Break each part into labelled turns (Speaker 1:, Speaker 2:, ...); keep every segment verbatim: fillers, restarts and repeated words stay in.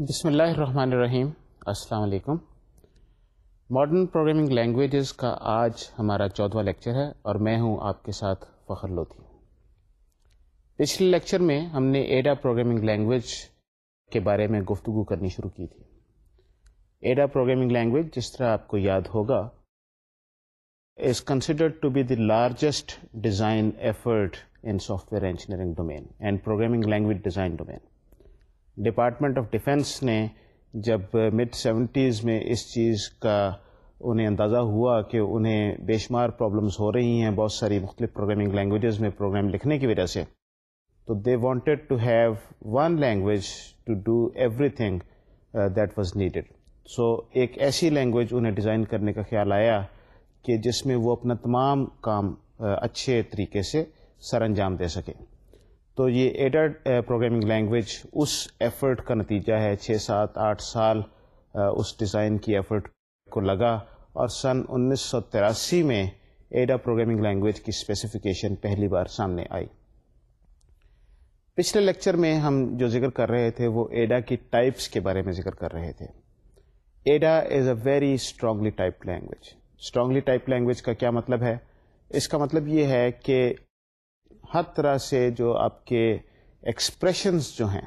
Speaker 1: بسم اللہ الرحمن الرحیم. السلام علیکم. ماڈرن پروگرامنگ لینگویجز کا آج ہمارا چودواں لیکچر ہے اور میں ہوں آپ کے ساتھ فخر لودھی. پچھلے لیکچر میں ہم نے ایڈا پروگرامنگ لینگویج کے بارے میں گفتگو کرنی شروع کی تھی. ایڈا پروگرامنگ لینگویج جس طرح آپ کو یاد ہوگا is considered to be the largest design effort in software engineering domain and programming language design domain. Department of defence نے جب مڈ سیونٹیز میں اس چیز کا انہیں اندازہ ہوا کہ انہیں بے شمار پرابلمس ہو رہی ہیں بہت ساری مختلف پروگرامنگ لینگویجز میں پروگرام لکھنے کی وجہ سے، تو they wanted to have one language to do everything that was needed. So ایک ایسی لینگویج انہیں ڈیزائن کرنے کا خیال آیا کہ جس میں وہ اپنا تمام کام اچھے طریقے سے سر انجام دے سکے. تو یہ ایڈا پروگرامنگ لینگویج اس ایفرٹ کا نتیجہ ہے. چھ سات آٹھ سال اس ڈیزائن کی ایفرٹ کو لگا اور سن انیس سو تراسی میں ایڈا پروگرامنگ لینگویج کی اسپیسیفکیشن پہلی بار سامنے آئی. پچھلے لیکچر میں ہم جو ذکر کر رہے تھے وہ ایڈا کی ٹائپس کے بارے میں ذکر کر رہے تھے. Ada is a very strongly type language. Strongly type language کا کیا مطلب ہے؟ اس کا مطلب یہ ہے کہ ہر طرح سے جو آپ کے ایکسپریشنز جو ہیں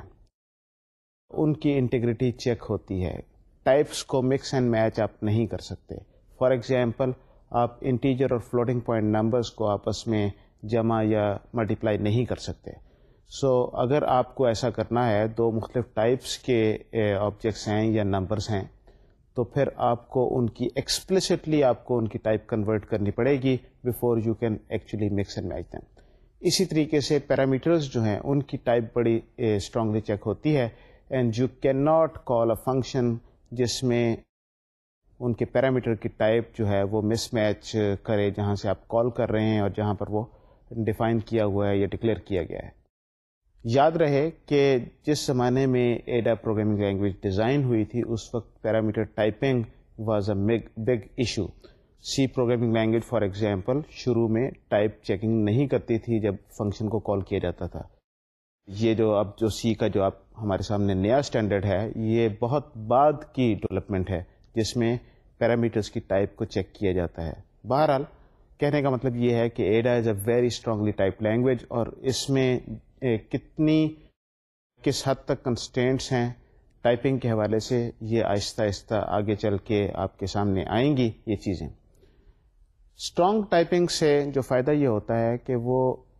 Speaker 1: ان کی انٹیگریٹی چیک ہوتی ہے. ٹائپس کو مکس اینڈ میچ آپ نہیں کر سکتے. فار ایگزامپل آپ انٹیجر اور فلوٹنگ پوائنٹ نمبرز کو آپس میں جمع یا ملٹیپلائی نہیں کر سکتے. سو so, اگر آپ کو ایسا کرنا ہے، دو مختلف ٹائپس کے آبجیکٹس ہیں یا نمبرز ہیں، تو پھر آپ کو ان کی ایکسپلسٹلی آپ کو ان کی ٹائپ کنورٹ کرنی پڑے گی before you can actually mix and match them. اسی طریقے سے پیرامیٹرز جو ہیں ان کی ٹائپ بڑی اسٹرانگلی چیک ہوتی ہے. And you can not call a function جس میں ان کے پیرامیٹر کی ٹائپ جو ہے وہ مس میچ کرے جہاں سے آپ کال کر رہے ہیں اور جہاں پر وہ ڈیفائن کیا ہوا ہے یا ڈکلیئر کیا گیا ہے. یاد رہے کہ جس زمانے میں ایڈا پروگرامنگ لینگویج ڈیزائن ہوئی تھی اس وقت parameter typing was a big issue. C programming language for example شروع میں ٹائپ چیکنگ نہیں کرتی تھی جب فنکشن کو کال کیا جاتا تھا. یہ جو اب جو سی کا جو آپ ہمارے سامنے نیا اسٹینڈرڈ ہے یہ بہت بعد کی ڈیولپمنٹ ہے جس میں پیرامیٹرز کی ٹائپ کو چیک کیا جاتا ہے. بہرحال کہنے کا مطلب یہ ہے کہ Ada is a very strongly type language اور اس میں کتنی کس حد تک کنسٹینٹس ہیں ٹائپنگ کے حوالے سے یہ آہستہ آہستہ آگے چل کے آپ کے سامنے آئیں گی یہ چیزیں. اسٹرانگ ٹائپنگ سے جو فائدہ یہ ہوتا ہے کہ وہ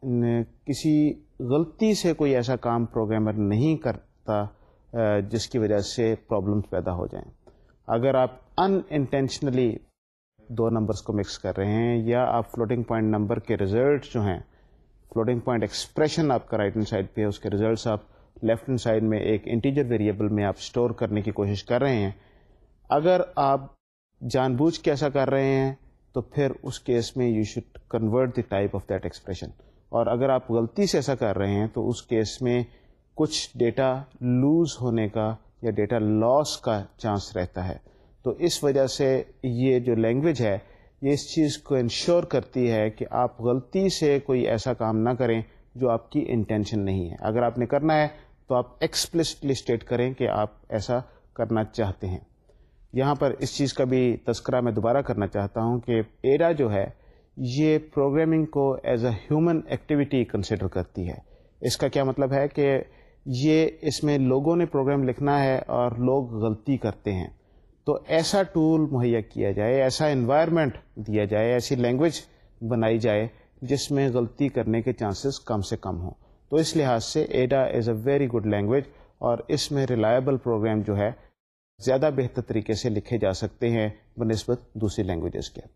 Speaker 1: کسی غلطی سے کوئی ایسا کام پروگرامر نہیں کرتا جس کی وجہ سے پرابلمس پیدا ہو جائیں. اگر آپ ان انٹینشنلی دو نمبرز کو مکس کر رہے ہیں یا آپ فلوٹنگ پوائنٹ نمبر کے ریزلٹس جو ہیں فلوٹنگ پوائنٹ ایکسپریشن آپ کا رائٹ ہینڈ سائڈ پہ ہے، اس کے ریزلٹس آپ لیفٹ ہینڈ سائڈ میں ایک انٹیجر ویریبل میں آپ اسٹور کرنے کی کوشش کر رہے ہیں، اگر آپ جان بوجھ کے ایسا کر رہے ہیں تو پھر اس کیس میں you should convert the type of that expression. اور اگر آپ غلطی سے ایسا کر رہے ہیں تو اس کیس میں کچھ ڈیٹا لوز ہونے کا یا ڈیٹا لاس کا چانس رہتا ہے. تو اس وجہ سے یہ جو لینگویج ہے یہ اس چیز کو انشور کرتی ہے کہ آپ غلطی سے کوئی ایسا کام نہ کریں جو آپ کی انٹینشن نہیں ہے. اگر آپ نے کرنا ہے تو آپ ایکسپلسٹلی اسٹیٹ کریں کہ آپ ایسا کرنا چاہتے ہیں. یہاں پر اس چیز کا بھی تذکرہ میں دوبارہ کرنا چاہتا ہوں کہ ایڈا جو ہے یہ پروگرامنگ کو as a human activity consider کرتی ہے. اس کا کیا مطلب ہے کہ یہ اس میں لوگوں نے پروگرام لکھنا ہے اور لوگ غلطی کرتے ہیں، تو ایسا ٹول مہیا کیا جائے، ایسا انوائرمنٹ دیا جائے، ایسی لینگویج بنائی جائے جس میں غلطی کرنے کے چانسز کم سے کم ہوں. تو اس لحاظ سے Ada is a very good language اور اس میں ریلائبل پروگرام جو ہے زیادہ بہتر طریقے سے لکھے جا سکتے ہیں بنسبت دوسری لینگویجز کے.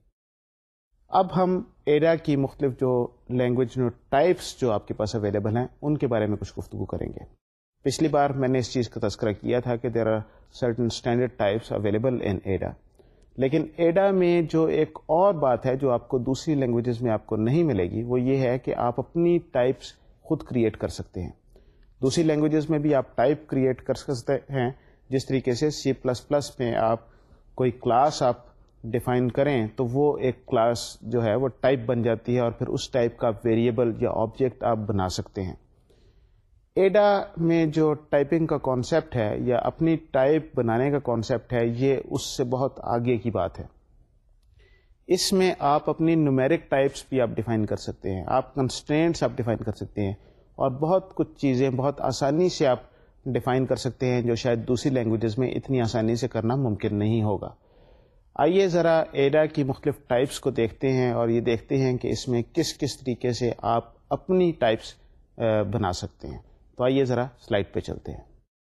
Speaker 1: اب ہم ایڈا کی مختلف جو لینگویج جو ٹائپس جو آپ کے پاس اویلیبل ہیں ان کے بارے میں کچھ گفتگو کریں گے. پچھلی بار میں نے اس چیز کا تذکرہ کیا تھا کہ there are certain standard types available in Ada. لیکن ایڈا میں جو ایک اور بات ہے جو آپ کو دوسری لینگویجز میں آپ کو نہیں ملے گی وہ یہ ہے کہ آپ اپنی ٹائپس خود کریٹ کر سکتے ہیں. دوسری لینگویجز میں بھی آپ ٹائپ کریٹ کر سکتے ہیں، جس طریقے سے سی پلس پلس میں آپ کوئی کلاس آپ ڈیفائن کریں تو وہ ایک کلاس جو ہے وہ ٹائپ بن جاتی ہے اور پھر اس ٹائپ کا ویریبل یا آبجیکٹ آپ بنا سکتے ہیں. एडा में जो टाइपिंग का कॉन्सेप्ट है या अपनी टाइप बनाने का कॉन्सेप्ट है, ये उससे बहुत आगे की बात है. इसमें आप अपनी न्यूमेरिक टाइप्स भी आप डिफाइन कर सकते हैं, आप कंस्ट्रेंट्स आप डिफाइन कर सकते हैं, और बहुत कुछ चीज़ें बहुत आसानी से आप डिफाइन कर सकते हैं जो शायद दूसरी लैंग्वेजेस में इतनी आसानी से करना मुमकिन नहीं होगा. आइए ज़रा एडा की मुख्तलिफ टाइप्स को देखते हैं और ये देखते हैं कि इसमें किस किस तरीके से आप अपनी टाइप्स बना सकते हैं. तो आइए ज़रा स्लाइड पे चलते हैं.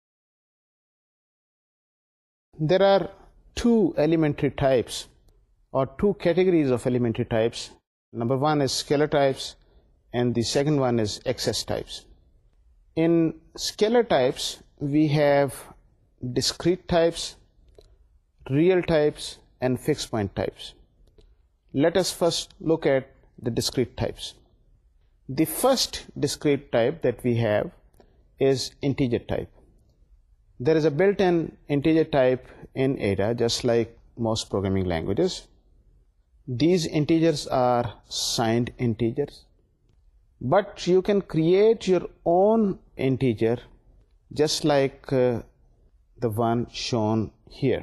Speaker 1: There are two elementary types or two categories of elementary types. Number one is scalar types and the second one is excess types. In scalar types, we have discrete types, real types and fixed point types. Let us first look at the discrete types. The first discrete type that we have is integer type. There is a built-in integer type in Ada, just like most programming languages. These integers are signed integers, but you can create your own integer just like uh, the one shown here.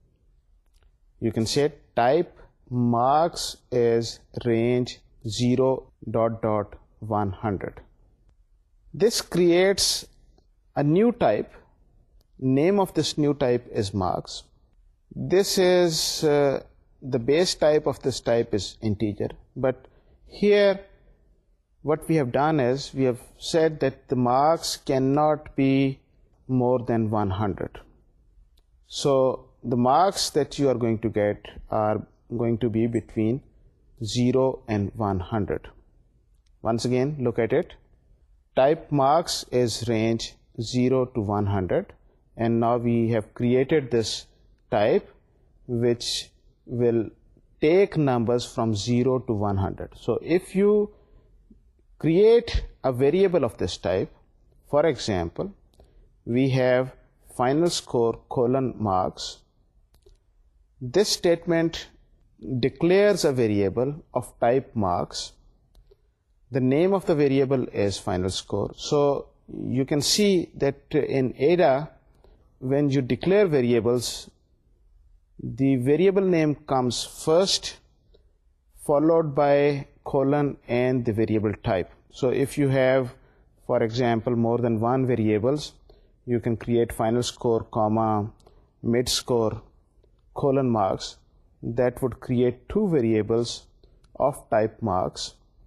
Speaker 1: You can say type marks is range zero dot dot one hundred. This creates a new type. Name of this new type is marks. This is uh, the base type of this type is integer, but here what we have done is we have said that the marks cannot be more than one hundred. So the marks that you are going to get are going to be between zero and one hundred. Once again, look at it. Type marks is range zero to one hundred, and now we have created this type which will take numbers from zero to one hundred. So if you create a variable of this type, for example, we have final score colon marks. This statement declares a variable of type marks. The name of the variable is final score. So you can see that in Ada, when you declare variables, the variable name comes first, followed by colon and the variable type. So if you have, for example, more than one variables, you can create final score, comma, mid score, colon marks. That would create two variables of type marks.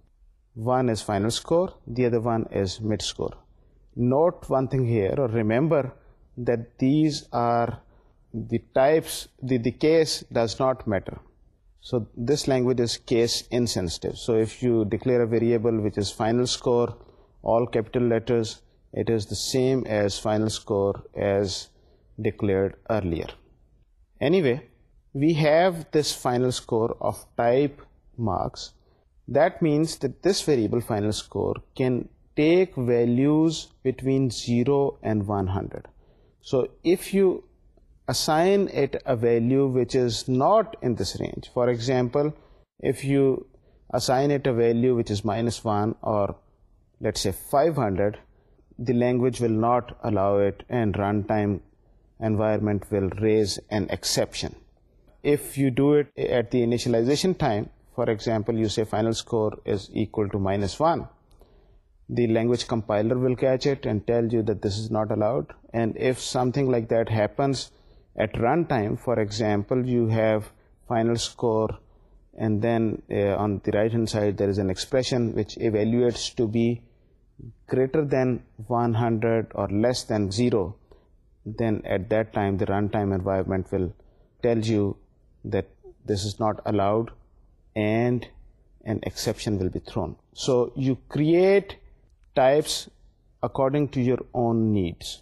Speaker 1: One is final score, the other one is mid score. Note one thing here, or remember that these are the types, the, the case does not matter. So this language is case insensitive. So if you declare a variable which is final score, all capital letters, it is the same as final score as declared earlier. Anyway, we have this final score of type marks. That means that this variable final score can take values between zero and one hundred. So if you assign it a value which is not in this range. For example, if you assign it a value which is minus one or let's say five hundred, the language will not allow it and runtime environment will raise an exception. If you do it at the initialization time, for example, you say final score is equal to minus one, the language compiler will catch it and tell you that this is not allowed. And if something like that happens at runtime, for example, you have final score and then uh, on the right hand side there is an expression which evaluates to be greater than one hundred or less than zero, then at that time the runtime environment will tell you that this is not allowed and an exception will be thrown. So you create types according to your own needs.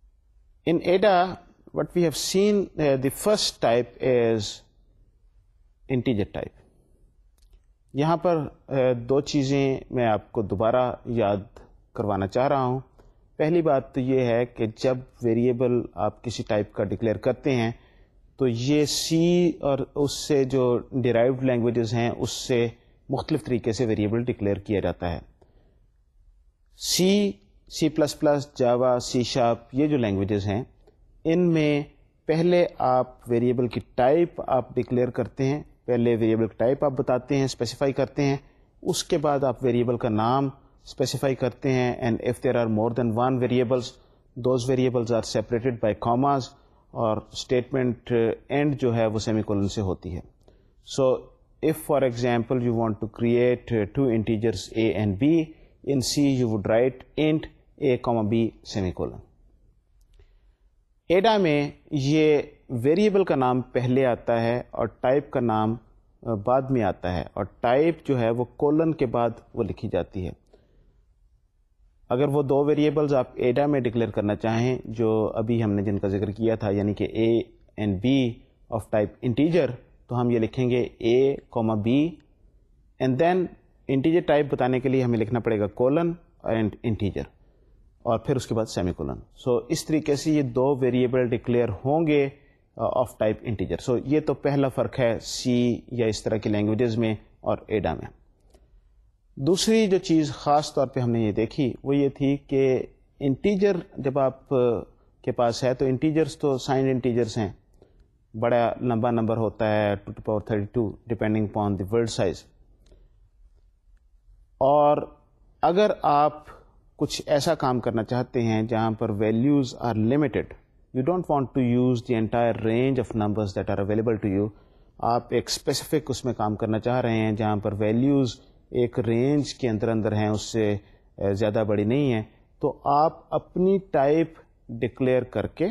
Speaker 1: In Ada, what we have seen, uh, the first type is integer type. यहाँ पर uh, दो चीज़ें मैं आपको दोबारा याद करवाना चाह रहा हूँ. पहली बात तो ये है कि जब वेरिएबल आप किसी टाइप का डिक्लेयर करते हैं तो ये सी और उससे जो डिराइव्ड लैंग्वेजेस हैं उससे मुख्तलिफ तरीके से वेरिएबल डिक्लेयर किया जाता है. C C plus plus, Java, C sharp, یہ جو لینگویجز ہیں ان میں پہلے آپ ویریبل کی ٹائپ آپ ڈکلیئر کرتے ہیں، پہلے ویریبل کی ٹائپ آپ بتاتے ہیں، اسپیسیفائی کرتے ہیں، اس کے بعد آپ ویریبل کا نام اسپیسیفائی کرتے ہیں، and if there are more than one variables those variables are separated by commas, اور اسٹیٹمنٹ اینڈ جو ہے وہ سیمی کولن سے ہوتی ہے. So if for example you want to create two integers A and B in C you would write int A comma B semi Ada میں یہ variable کا نام پہلے آتا ہے اور ٹائپ کا نام بعد میں آتا ہے، اور ٹائپ جو ہے وہ کولن کے بعد وہ لکھی جاتی ہے. اگر وہ دو ویریبلز آپ ایڈا میں ڈکلیئر کرنا چاہیں جو ابھی ہم نے جن کا ذکر کیا تھا، یعنی کہ A and B of type integer, تو ہم یہ لکھیں گے A comma B, and then integer type بتانے کے لیے ہمیں لکھنا پڑے گا کولن اینڈ انٹیجر، اور پھر اس کے بعد سیمی کولن. سو اس طریقے سے یہ دو ویریبل ڈکلیئر ہوں گے آف ٹائپ انٹیجر. سو یہ تو پہلا فرق ہے سی یا اس طرح کی لینگویجز میں اور ایڈا میں. دوسری جو چیز خاص طور پہ ہم نے یہ دیکھی وہ یہ تھی کہ انٹیجر جب آپ کے پاس ہے تو انٹیجرز تو سائنڈ انٹیجرز ہیں، بڑا لمبا نمبر ہوتا ہے two to power thirty two depending upon the word size. اور اگر آپ کچھ ایسا کام کرنا چاہتے ہیں جہاں پر values are limited, you don't want to use the entire range of numbers that are available to you, آپ ایک اسپیسیفک اس میں کام کرنا چاہ رہے ہیں جہاں پر ویلیوز ایک رینج کے اندر اندر ہیں، اس سے زیادہ بڑی نہیں ہیں، تو آپ اپنی ٹائپ ڈکلیئر کر کے،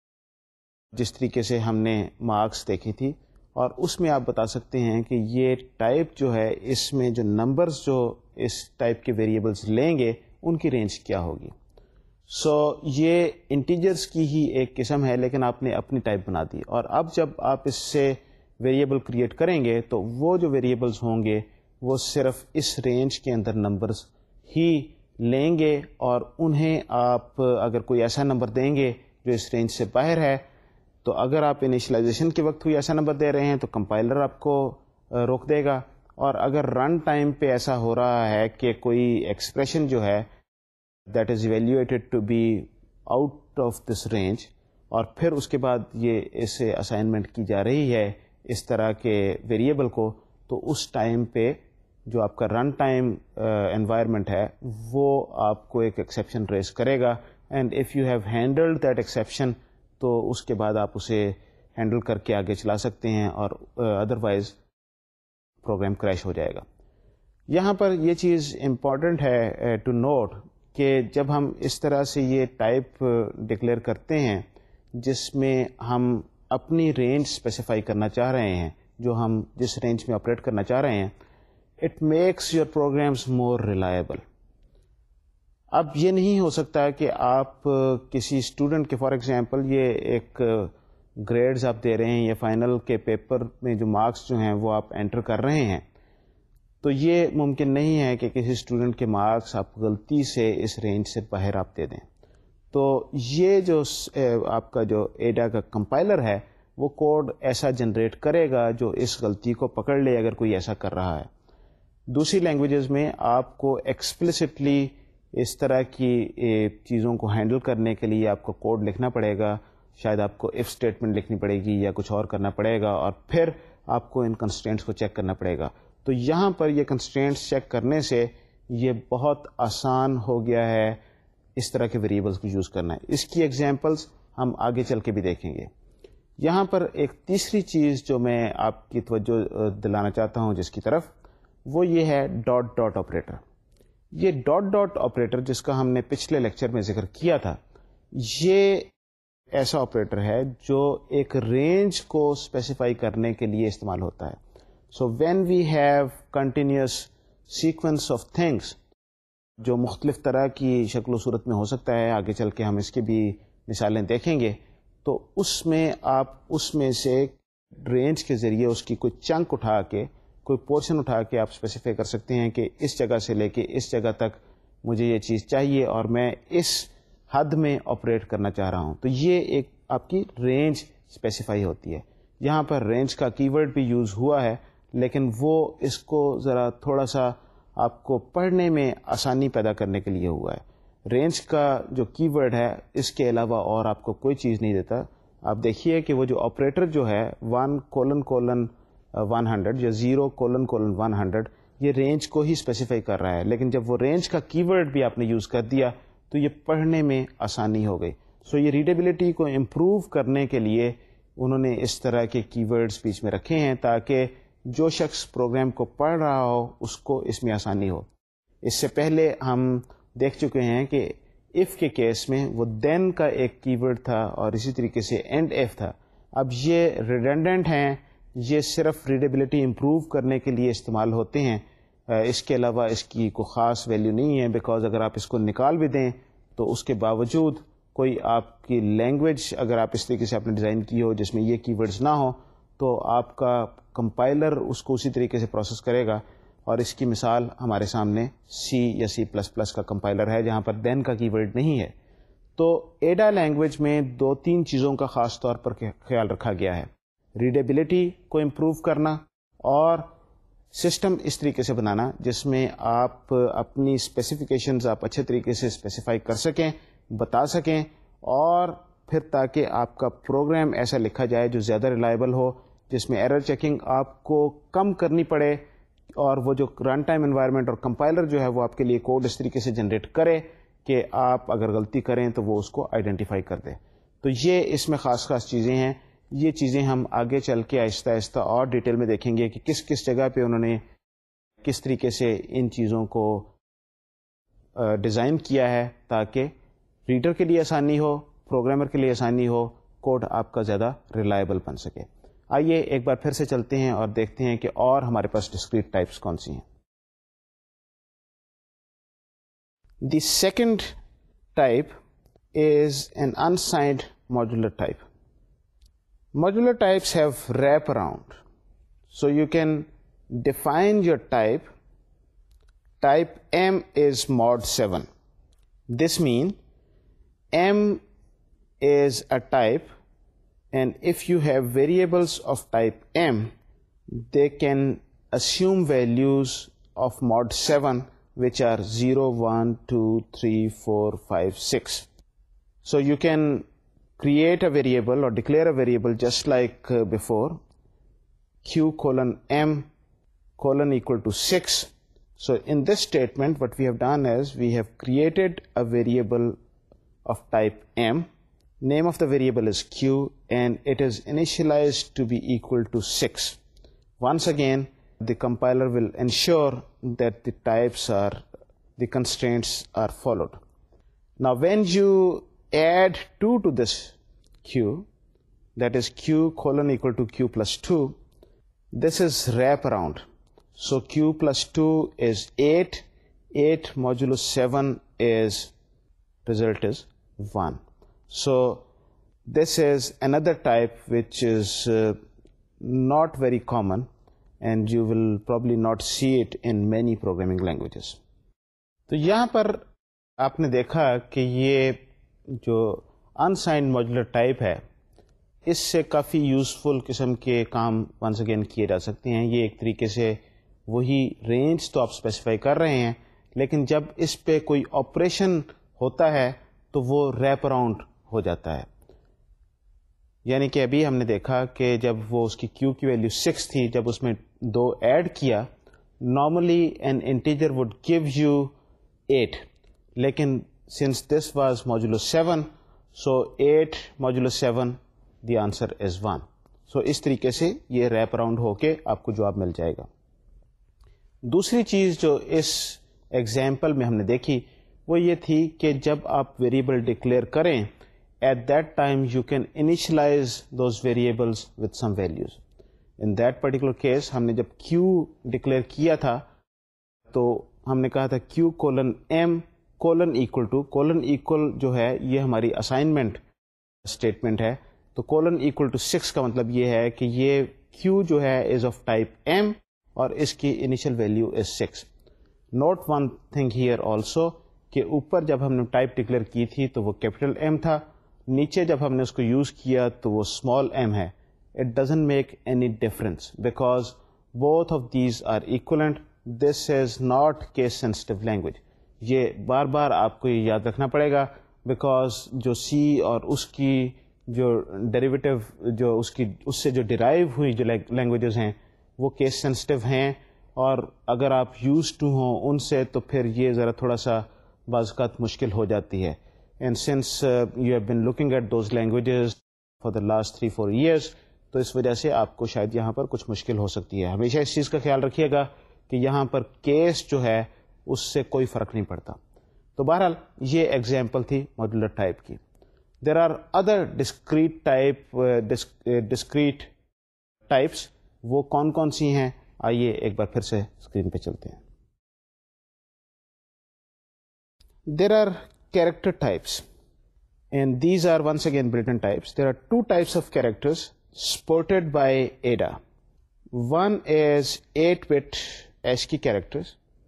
Speaker 1: جس طریقے سے ہم نے مارکس دیکھی تھی، اور اس میں آپ بتا سکتے ہیں کہ یہ ٹائپ جو ہے اس میں جو نمبرز جو اس ٹائپ کے ویریبلز لیں گے ان کی رینج کیا ہوگی. سو so, یہ انٹیجرز کی ہی ایک قسم ہے، لیکن آپ نے اپنی ٹائپ بنا دی، اور اب جب آپ اس سے ویریبل کریٹ کریں گے تو وہ جو ویریبلز ہوں گے وہ صرف اس رینج کے اندر نمبرز ہی لیں گے، اور انہیں آپ اگر کوئی ایسا نمبر دیں گے جو اس رینج سے باہر ہے، تو اگر آپ انیشلائزیشن کے وقت کوئی ایسا نمبر دے رہے ہیں تو کمپائلر آپ کو روک دے گا، اور اگر رن ٹائم پہ ایسا ہو رہا ہے کہ کوئی ایکسپریشن جو ہے that is evaluated to be out of this range, اور پھر اس کے بعد یہ اسے اسائنمنٹ کی جا رہی ہے اس طرح کے ویریبل کو، تو اس ٹائم پہ جو آپ کا رن ٹائم انوائرمنٹ ہے وہ آپ کو ایک ایکسیپشن ریز کرے گا، and if you have handled that exception تو اس کے بعد آپ اسے ہینڈل کر کے آگے چلا سکتے ہیں، اور ادروائز پروگرام کریش ہو جائے گا. یہاں پر یہ چیز امپورٹنٹ ہے ٹو نوٹ کہ جب ہم اس طرح سے یہ ٹائپ ڈکلیئر کرتے ہیں جس میں ہم اپنی رینج اسپیسیفائی کرنا چاہ رہے ہیں، جو ہم جس رینج میں آپریٹ کرنا چاہ رہے ہیں، it makes your programs more reliable. اب یہ نہیں ہو سکتا کہ آپ کسی اسٹوڈنٹ کے، فار ایگزامپل یہ ایک گریڈز آپ دے رہے ہیں یا فائنل کے پیپر میں جو مارکس جو ہیں وہ آپ انٹر کر رہے ہیں، تو یہ ممکن نہیں ہے کہ کسی اسٹوڈنٹ کے مارکس آپ غلطی سے اس رینج سے باہر آپ دے دیں. تو یہ جو آپ کا جو ایڈا کا کمپائلر ہے وہ کوڈ ایسا جنریٹ کرے گا جو اس غلطی کو پکڑ لے اگر کوئی ایسا کر رہا ہے. دوسری لینگویجز میں آپ کو ایکسپلسٹلی اس طرح کی چیزوں کو ہینڈل کرنے کے لیے آپ کو کوڈ لکھنا پڑے گا، شاید آپ کو اف اسٹیٹمنٹ لکھنی پڑے گی یا کچھ اور کرنا پڑے گا، اور پھر آپ کو ان کنسٹرینٹس کو چیک کرنا پڑے گا. تو یہاں پر یہ کنسٹرینٹس چیک کرنے سے یہ بہت آسان ہو گیا ہے اس طرح کے ویریبلس کو یوز کرنا ہے. اس کی ایگزامپلس ہم آگے چل کے بھی دیکھیں گے. یہاں پر ایک تیسری چیز جو میں آپ کی توجہ دلانا چاہتا ہوں جس کی طرف، وہ یہ ہے ڈاٹ ڈاٹ آپریٹر. یہ ڈاٹ ڈاٹ آپریٹر جس کا ہم نے پچھلے لیکچر میں ذکر کیا تھا، یہ ایسا آپریٹر ہے جو ایک رینج کو اسپیسیفائی کرنے کے لیے استعمال ہوتا ہے. So when we have continuous sequence of things, جو مختلف طرح کی شکل و صورت میں ہو سکتا ہے، آگے چل کے ہم اس کی بھی مثالیں دیکھیں گے، تو اس میں آپ اس میں سے رینج کے ذریعے اس کی کوئی چنک اٹھا کے، کوئی پورشن اٹھا کے آپ اسپیسیفائی کر سکتے ہیں کہ اس جگہ سے لے کے اس جگہ تک مجھے یہ چیز چاہیے اور میں اس حد میں آپریٹ کرنا چاہ رہا ہوں. تو یہ ایک آپ کی رینج اسپیسیفائی ہوتی ہے. یہاں پر رینج کا کی ورڈ بھی یوز ہوا ہے، لیکن وہ اس کو ذرا تھوڑا سا آپ کو پڑھنے میں آسانی پیدا کرنے کے لیے ہوا ہے. رینج کا جو کی ورڈ ہے اس کے علاوہ اور آپ کو کوئی چیز نہیں دیتا. آپ دیکھیے کہ وہ جو آپریٹر جو ہے one colon colon one hundred یا zero colon colon one hundred یہ رینج کو ہی اسپیسیفائی کر رہا ہے, لیکن جب وہ رینج کا کی ورڈ بھی آپ نے یوز کر دیا تو یہ پڑھنے میں آسانی ہو گئی. سو so یہ ریڈیبلٹی کو امپروو کرنے کے لیے انہوں نے اس طرح کے کی ورڈز بیچ میں رکھے ہیں تاکہ جو شخص پروگرام کو پڑھ رہا ہو اس کو اس میں آسانی ہو. اس سے پہلے ہم دیکھ چکے ہیں کہ اف کے کیس میں وہ دین کا ایک کی ورڈ تھا اور اسی طریقے سے اینڈ ایف تھا. اب یہ ریڈنڈنٹ ہیں, یہ صرف ریڈیبلٹی امپروو کرنے کے لیے استعمال ہوتے ہیں, اس کے علاوہ اس کی کوئی خاص ویلیو نہیں ہے. بیکاز اگر آپ اس کو نکال بھی دیں تو اس کے باوجود کوئی آپ کی لینگویج اگر آپ اس طریقے سے آپ نے ڈیزائن کی ہو جس میں یہ کی ورڈز نہ ہو تو آپ کا کمپائلر اس کو اسی طریقے سے پروسیس کرے گا. اور اس کی مثال ہمارے سامنے سی یا سی پلس پلس کا کمپائلر ہے جہاں پر دین کا کی ورڈ نہیں ہے. تو ایڈا لینگویج میں دو تین چیزوں کا خاص طور پر خیال رکھا گیا ہے. ریڈیبلٹی کو امپروو کرنا اور سسٹم اس طریقے سے بنانا جس میں آپ اپنی اسپیسیفیکیشنز آپ اچھے طریقے سے اسپیسیفائی کر سکیں, بتا سکیں, اور پھر تاکہ آپ کا پروگرام ایسا لکھا جائے جو زیادہ ریلائبل ہو, جس میں ایرر چیکنگ آپ کو کم کرنی پڑے اور وہ جو رن ٹائم انوائرمنٹ اور کمپائلر جو ہے وہ آپ کے لیے کوڈ اس طریقے سے جنریٹ کرے کہ آپ اگر غلطی کریں تو وہ اس کو آئیڈینٹیفائی کر دے. تو یہ اس میں خاص خاص چیزیں ہیں. یہ چیزیں ہم آگے چل کے آہستہ آہستہ اور ڈیٹیل میں دیکھیں گے کہ کس کس جگہ پہ انہوں نے کس طریقے سے ان چیزوں کو ڈیزائن کیا ہے تاکہ ریڈر کے لیے آسانی ہو, پروگرامر کے لیے آسانی ہو, کوڈ آپ کا زیادہ ریلائبل بن سکے. آئیے ایک بار پھر سے چلتے ہیں اور دیکھتے ہیں کہ اور ہمارے پاس ڈسکریٹ ٹائپس کون سی ہیں. The second type is an unsigned modular type. Modular types have wrap around. So you can define your type. Type M is mod seven. This means M is a type, and if you have variables of type M, they can assume values of mod seven, which are zero, one, two, three, four, five, six. So you can create a variable or declare a variable just like uh, before, q colon m colon equal to six. So in this statement what we have done is we have created a variable of type m. Name of the variable is q and it is initialized to be equal to six. Once again the compiler will ensure that the types are, the constraints are followed. Now when you add two to this q, that is q colon equal to q plus two, this is wrap around. So q plus two is eight, eight modulo seven is, result is one. So this is another type which is uh, not very common and you will probably not see it in many programming languages. تو یہاں پر آپ نے دیکھا کہ یہ جو unsigned modular type ہے اس سے کافی یوزفل قسم کے کام ونس اگین کیے جا سکتے ہیں. یہ ایک طریقے سے وہی رینج تو آپ اسپیسیفائی کر رہے ہیں لیکن جب اس پہ کوئی آپریشن ہوتا ہے تو وہ ریپ اراؤنڈ ہو جاتا ہے. یعنی کہ ابھی ہم نے دیکھا کہ جب وہ اس کی کیو کی ویلیو سکس تھی, جب اس میں دو ایڈ کیا normally an integer would give you eight, لیکن since this was modulo seven, so eight modulo seven, the answer is one. So اس طریقے سے یہ ریپ اراؤنڈ ہو کے آپ کو جواب مل جائے گا. دوسری چیز جو اس ایگزامپل میں ہم نے دیکھی وہ یہ تھی کہ جب آپ ویریبل ڈکلیئر کریں at that time you can initialize those variables with some values. In that particular case ہم نے جب q ڈکلیئر کیا تھا تو ہم نے کہا تھا q colon m colon equal to, colon equal جو ہے یہ ہماری اسائنمنٹ اسٹیٹمنٹ ہے, تو کولن ایکول ٹو سکس کا مطلب یہ ہے کہ یہ کیو جو ہے از آف ٹائپ ایم اور اس کی initial value is six. Note one thing here also کہ اوپر جب ہم نے ٹائپ ڈکلیئر کی تھی تو وہ کیپٹل ایم تھا, نیچے جب ہم نے اس کو یوز کیا تو وہ اسمال ایم ہے. It doesn't make any difference because both of these are equivalent. This is not case sensitive language. ये बार बार आपको ये याद रखना पड़ेगा, बिकॉज जो सी और उसकी जो डेरिवेटिव जो उसकी उससे जो डिराइव हुई जो लैंग्वेजेस हैं वो केस सेंसिटिव हैं, और अगर आप यूज टू हो उनसे तो फिर ये ज़रा थोड़ा सा बाज़ मुश्किल हो जाती है. And since you have been looking at those languages for the last three four years, तो इस वजह से आपको शायद यहाँ पर कुछ मुश्किल हो सकती है. हमेशा इस चीज़ का ख्याल रखिएगा कि यहाँ पर केस जो है उससे कोई फ़र्क नहीं पड़ता. तो बहरहाल ये एग्जाम्पल थी मॉड्यूलर टाइप की. There are other discrete type discrete types. वो कौन कौन सी हैं, आइए एक बार फिर से स्क्रीन पे चलते हैं. There are character types, and these are once again built-in types. There are two types of characters supported by A D A. One is eight bit ASCII characters,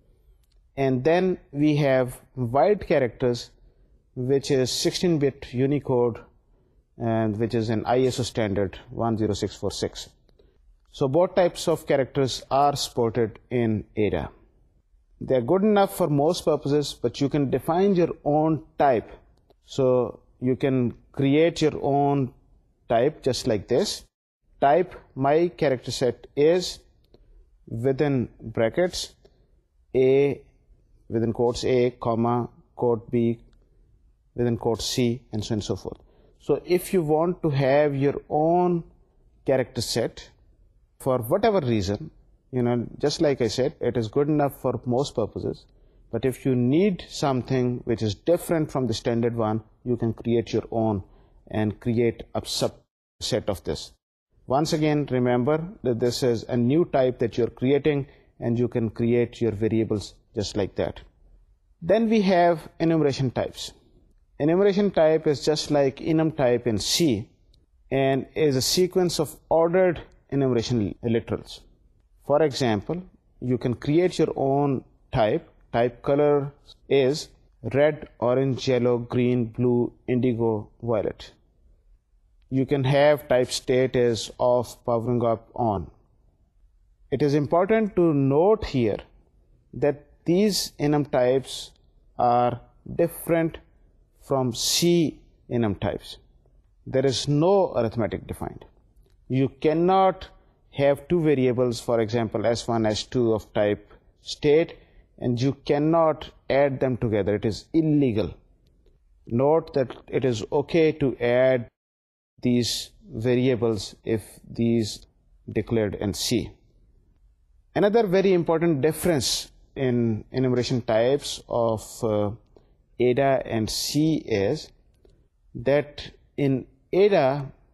Speaker 1: and then we have wide characters, which is sixteen bit Unicode, and which is an I S O standard one zero six four six. So both types of characters are supported in A D A. They're good enough for most purposes, but you can define your own type. So you can create your own type just like this. Type my character set is within brackets A within quotes A comma quote B within quote C, and so on and so forth. So if you want to have your own character set for whatever reason, you know, just like I said, it is good enough for most purposes. But if you need something which is different from the standard one, you can create your own and create a subset of this. Once again, remember that this is a new type that you're creating, and you can create your variables just like that. Then we have enumeration types. Enumeration type is just like enum type in C, and is a sequence of ordered enumeration literals. For example, you can create your own type. Type color is red, orange, yellow, green, blue, indigo, violet. You can have type state is off, powering up, on. It is important to note here that these enum types are different from C enum types. There is no arithmetic defined. You cannot have two variables, for example S one, S two of type state, and you cannot add them together. It is illegal. Note that it is okay to add these variables if these declared in C. Another very important difference in enumeration types of uh, A D A and C is that in A D A,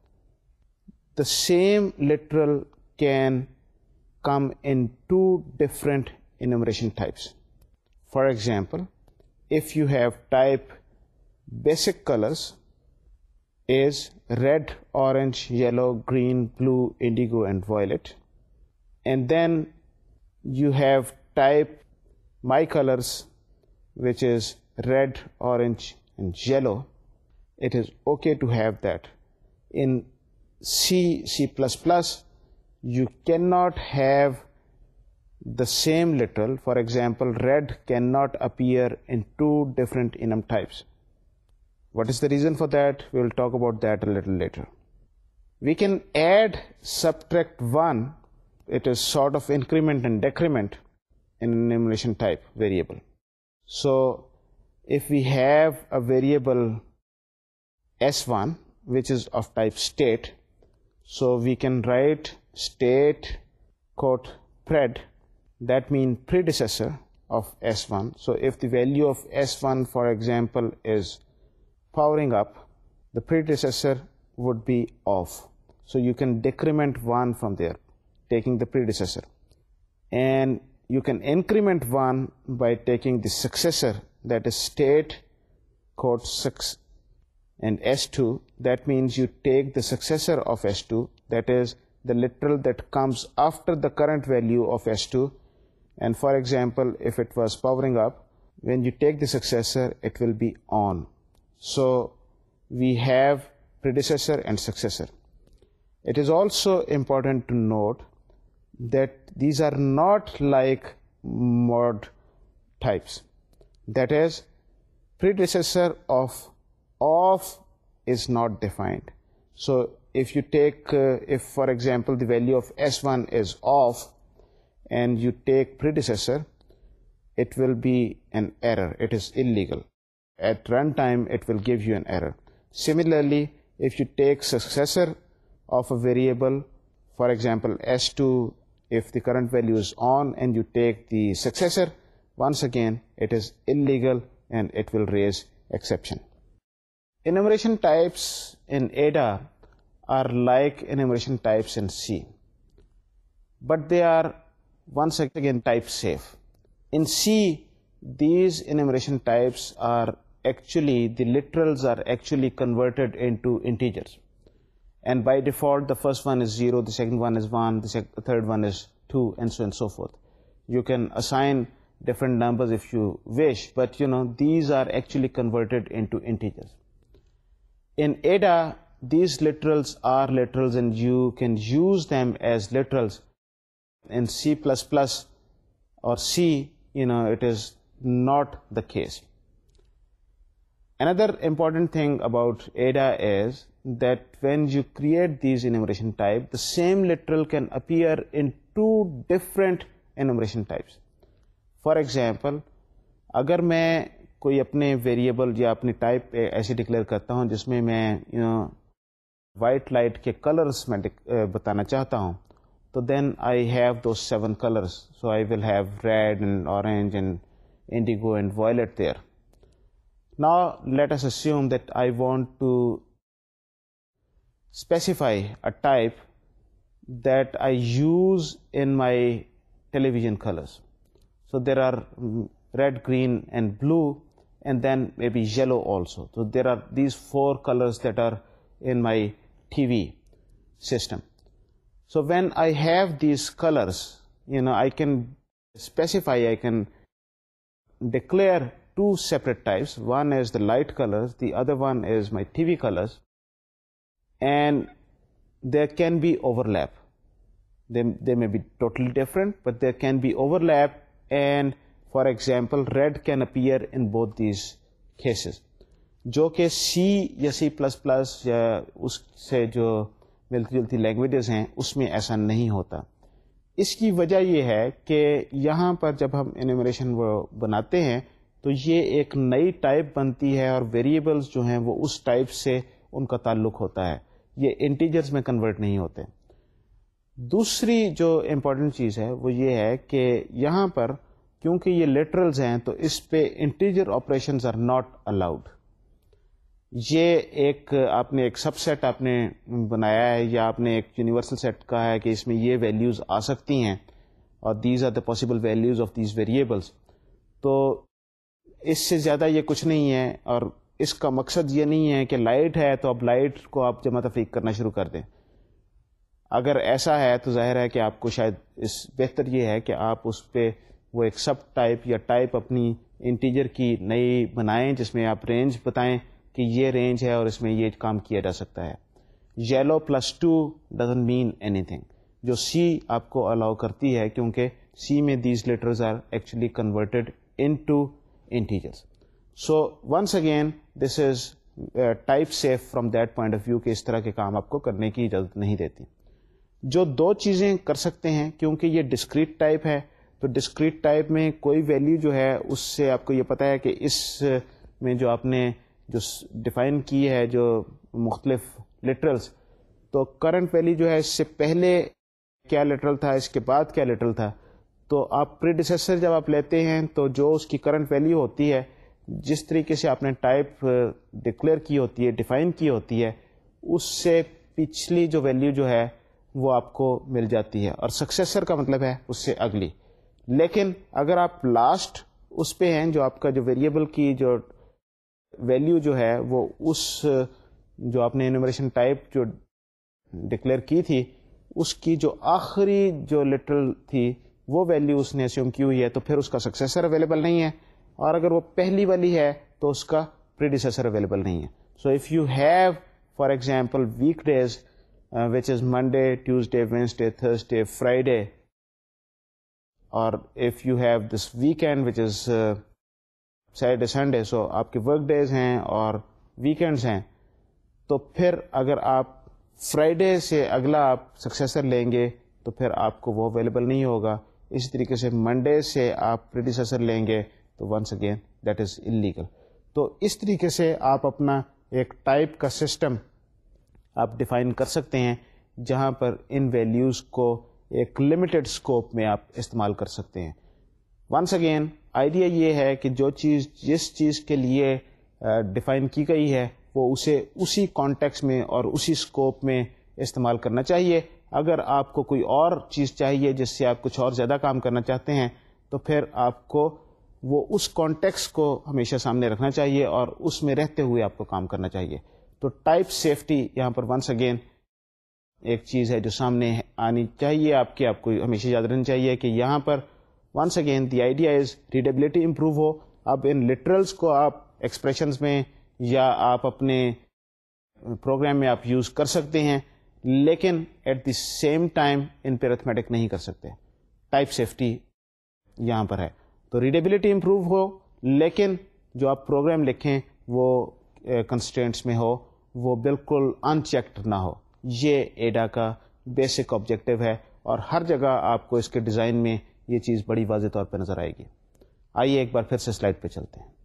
Speaker 1: the same literal can come in two different enumeration types. For example, if you have type basic colors is red, orange, yellow, green, blue, indigo, and violet, and then you have type my colors, which is red, orange, and yellow, it is okay to have that. In C, C++, you cannot have the same literal. For example, red cannot appear in two different enum types. What is the reason for that? We will talk about that a little later. We can add subtract one. It is sort of increment and decrement in an enumeration type variable. So if we have a variable S one which is of type state, so we can write state quote pred, that means predecessor of S one. So if the value of S one, for example, is powering up, the predecessor would be off. So you can decrement one from there, taking the predecessor. And you can increment one by taking the successor, that is state quote six, and S two. That means you take the successor of S two, that is the literal that comes after the current value of S two. And for example, if it was powering up, when you take the successor, it will be on. So we have predecessor and successor. It is also important to note that these are not like mod types. That is, predecessor of of is not defined. So if you take, uh, if for example the value of S one is off and you take predecessor, it will be an error. It is illegal. At runtime, it will give you an error. Similarly, if you take successor of a variable, for example S two, if the current value is on and you take the successor, once again it is illegal and it will raise exception. Enumeration types in A D A are like enumeration types in C, but they are once again type safe. In C, these enumeration types are actually, the literals are actually converted into integers. And by default, the first one is zero, the second one is one, the, sec- the third one is two, and so on and so forth. You can assign different numbers if you wish, but you know, these are actually converted into integers. In A D A, these literals are literals and you can use them as literals. In C plus plus or C, you know, it is not the case. Another important thing about A D A is that when you create these enumeration type, the same literal can appear in two different enumeration types. For example, اگر میں کوئی اپنے variable یا اپنی type ایسے declare کرتا ہوں جس میں میں یو نو وائٹ لائٹ کے کلرس میں بتانا چاہتا ہوں, تو then I have those seven colours. So I will have red and orange and indigo and violet there. Now let us assume that I want to specify a type that I use in my television colors. So there are red, green and blue, and then maybe yellow also. So there are these four colors that are in my T V system. So when I have these colors, you know, I can specify, I can declare two separate types. One is the light colors, the other one is my T V colors, and there can be overlap. They, they may be totally different, but there can be overlap, and for example, red can appear in both these cases. جو کہ سی یا C plus plus یا اس سے جو ملتی جلتی languages ہیں اس میں ایسا نہیں ہوتا. اس کی وجہ یہ ہے کہ یہاں پر جب ہم انیمیشن وہ بناتے ہیں تو یہ ایک نئی ٹائپ بنتی ہے اور ویریبلز جو ہیں وہ اس ٹائپ سے ان کا تعلق ہوتا ہے, یہ انٹیجرز میں کنورٹ نہیں ہوتے. دوسری جو امپورٹنٹ چیز ہے وہ یہ ہے کہ یہاں پر کیونکہ یہ لٹرلز ہیں تو اس پہ integer operations are not allowed. یہ ایک آپ نے ایک سب سیٹ آپ نے بنایا ہے یا آپ نے ایک یونیورسل سیٹ کہا ہے کہ اس میں یہ ویلیوز آ سکتی ہیں اور these are the possible values of these variables, تو اس سے زیادہ یہ کچھ نہیں ہے. اور اس کا مقصد یہ نہیں ہے کہ لائٹ ہے تو اب لائٹ کو آپ جمع تفریق کرنا شروع کر دیں. اگر ایسا ہے تو ظاہر ہے کہ آپ کو شاید اس بہتر یہ ہے کہ آپ اس پہ وہ ایک سب ٹائپ یا ٹائپ اپنی انٹیجر کی نئی بنائیں جس میں آپ رینج بتائیں کہ یہ رینج ہے اور اس میں یہ کام کیا جا سکتا ہے. Yellow plus two doesn't mean اینی تھنگ, جو سی آپ کو الاؤ کرتی ہے کیونکہ سی میں these letters are actually converted into integers. So once again this is type safe from that point of view کہ اس طرح کے کام آپ کو کرنے کی اجازت نہیں دیتی. جو دو چیزیں کر سکتے ہیں کیونکہ یہ ڈسکریٹ ٹائپ ہے, تو ڈسکریٹ ٹائپ میں کوئی ویلیو جو ہے اس سے آپ کو یہ پتا ہے کہ اس میں جو آپ نے جو ڈیفائن کی ہے جو مختلف لٹرلز, تو کرنٹ ویلیو جو ہے اس سے پہلے کیا لٹرل تھا اس کے بعد کیا لٹرل تھا. تو آپ پریڈیسیسر جب آپ لیتے ہیں تو جو اس کی کرنٹ ویلیو ہوتی ہے جس طریقے سے آپ نے ٹائپ ڈکلیئر کی ہوتی ہے ڈیفائن کی ہوتی ہے اس سے پچھلی جو ویلیو جو ہے وہ آپ کو مل جاتی ہے, اور سکسیسر کا مطلب ہے اس سے اگلی. لیکن اگر آپ لاسٹ اس پہ ہیں جو آپ کا جو ویریبل کی جو ویلیو جو ہے وہ اس جو آپ نے انیمیشن ٹائپ جو ڈکلیئر کی تھی اس کی جو آخری جو لٹرل تھی وہ ویلیو اس نے اسیوم کی ہوئی ہے, تو پھر اس کا سکسیسر اویلیبل نہیں ہے, اور اگر وہ پہلی والی ہے تو اس کا پریڈیسیسر اویلیبل نہیں ہے. So if you have for example week days which is Monday, Tuesday, Wednesday, Thursday, Friday, or if you have this weekend which is uh, Saturday Sunday so آپ کے ورک ڈیز ہیں اور weekends ہیں, تو پھر اگر آپ فرائیڈے سے اگلا آپ سکسیسر لیں گے تو پھر آپ کو وہ اویلیبل نہیں ہوگا. اسی طریقے سے منڈے سے آپ پریڈیسیسر لیں گے تو once again that is illegal. تو اس طریقے سے آپ اپنا ایک ٹائپ کا سسٹم آپ ڈیفائن کر سکتے ہیں جہاں پر ان ویلیوز کو ایک لمیٹڈ اسکوپ میں آپ استعمال کر سکتے ہیں. ونس اگین آئیڈیا یہ ہے کہ جو چیز جس چیز کے لیے ڈیفائن کی گئی ہے وہ اسے اسی کانٹیکس میں اور اسی اسکوپ میں استعمال کرنا چاہیے. اگر آپ کو کوئی اور چیز چاہیے جس سے آپ کچھ اور زیادہ کام کرنا چاہتے ہیں تو پھر آپ کو وہ اس کانٹیکس کو ہمیشہ سامنے رکھنا چاہیے اور اس میں رہتے ہوئے آپ کو کام کرنا چاہیے. تو ٹائپ سیفٹی یہاں پر ونس اگین ایک چیز ہے جو سامنے آنی چاہیے آپ کی, آپ کو ہمیشہ یاد رہنا چاہیے کہ یہاں پر once again the idea is readability improve ہو. اب ان لٹرلس کو آپ ایکسپریشنز میں یا آپ اپنے پروگرام میں آپ یوز کر سکتے ہیں, لیکن ایٹ دی سیم ٹائم ان پہ ارتھمیٹک نہیں کر سکتے. ٹائپ سیفٹی یہاں پر ہے. تو ریڈیبلٹی امپروو ہو لیکن جو آپ پروگرام لکھیں وہ کنسٹرینٹس میں ہو, وہ بالکل ان چیکڈ نہ ہو. یہ ایڈا کا بیسک آبجیکٹو ہے اور ہر جگہ آپ کو اس کے ڈیزائن میں یہ چیز بڑی واضح طور پہ نظر آئے گی. آئیے ایک بار پھر سے سلائڈ پہ چلتے ہیں.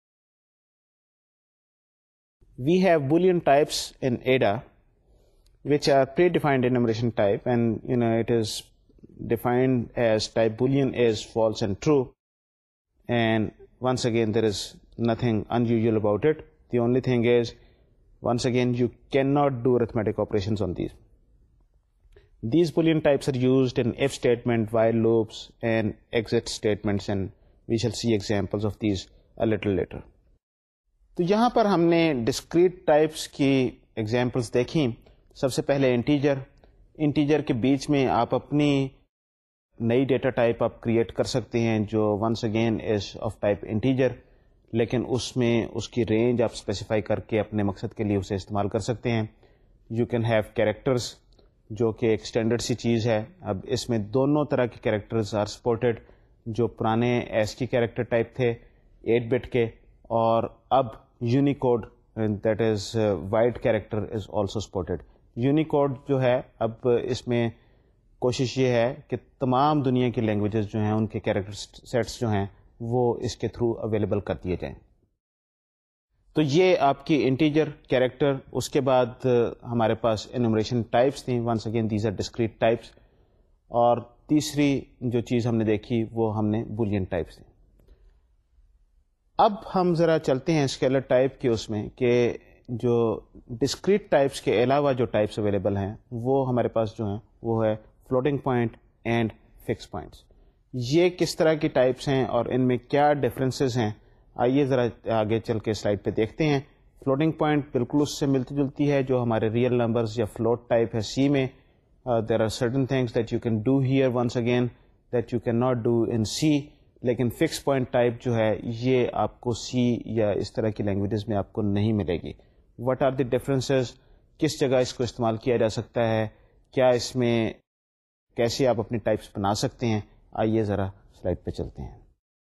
Speaker 1: We have Boolean types in A D A which are predefined enumeration type, and you know it is defined as type Boolean is false and true, and once again there is nothing unusual about it. The only thing is, once again, you cannot do arithmetic operations on these. These Boolean types are used in if statement, while loops, and exit statements, and we shall see examples of these a little later. تو یہاں پر ہم نے discrete types کی examples دیکھیں. سب سے پہلے integer. Integer کے بیچ میں آپ اپنی نئی ڈیٹا ٹائپ آپ کریٹ کر سکتے ہیں جو once again is of type integer, لیکن اس میں اس کی رینج آپ اسپیسیفائی کر کے اپنے مقصد کے لیے اسے استعمال کر سکتے ہیں. یو کین ہیو کیریکٹرز جو کہ ایک اسٹینڈرڈ سی چیز ہے. اب اس میں دونوں طرح کے کیریکٹرز آر سپورٹڈ, جو پرانے ایس کی کیریکٹر ٹائپ تھے ایٹ بٹ کے, اور اب Unicode that is wide character is also supported. Unicode جو ہے اب اس میں کوشش یہ ہے کہ تمام دنیا کی لینگویجز جو ہیں ان کے کیریکٹر سیٹس جو ہیں وہ اس کے تھرو اویلیبل کر دیے جائیں. تو یہ آپ کی انٹیجر کیریکٹر. اس کے بعد ہمارے پاس انومریشن ٹائپس تھیں. Once again these are discrete types. اور تیسری جو چیز ہم نے دیکھی وہ ہم نے بولین ٹائپس تھیں. اب ہم ذرا چلتے ہیں اسکیلر ٹائپ کے اس میں کہ جو ڈسکریٹ ٹائپس کے علاوہ جو ٹائپس اویلیبل ہیں وہ ہمارے پاس جو ہیں وہ ہے floating point and fix points. یہ کس طرح کی ٹائپس ہیں اور ان میں کیا ڈفرینسز ہیں, آئیے ذرا آگے چل کے سلائڈ پہ دیکھتے ہیں. فلوٹنگ پوائنٹ بالکل اس سے ملتی جلتی ہے جو ہمارے ریئل نمبرز یا فلوٹ ٹائپ ہے سی میں. There are certain things that you can do here once again that you can do in C سی. لیکن فکس پوائنٹ ٹائپ جو ہے یہ آپ کو سی یا اس طرح کی لینگویجز میں آپ کو نہیں ملے گی. واٹ آر دی ڈفرینسز, کس جگہ اس کو استعمال کیا جا سکتا ہے, کیا اس میں کیسے آپ اپنی ٹائپس بنا سکتے ہیں, آئیے ذرا سلائڈ پہ چلتے ہیں.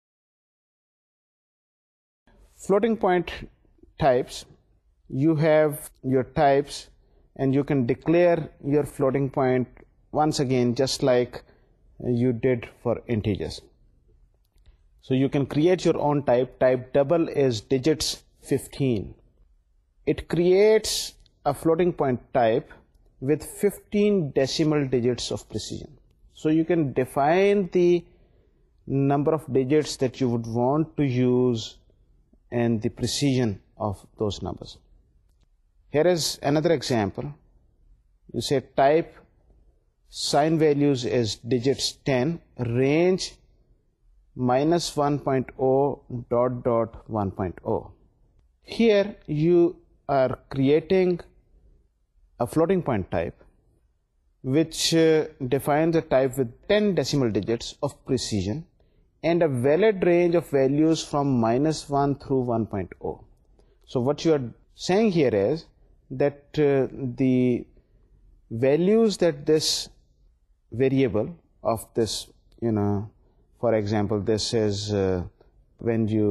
Speaker 1: Floating point types, you have your types and you can declare your floating point once again just like you did for integers. So you can create your own type. Type double is digits fifteen. It creates a floating point type with fifteen decimal digits of precision. So you can define the number of digits that you would want to use and the precision of those numbers. Here is another example. You say type sign values is digits ten, range minus one point zero dot dot one point zero. Here you are creating a floating point type which uh, defines a type with ten decimal digits of precision and a valid range of values from minus one through one point zero. So what you are saying here is that uh, the values that this variable of this, you know, for example, this is uh, when you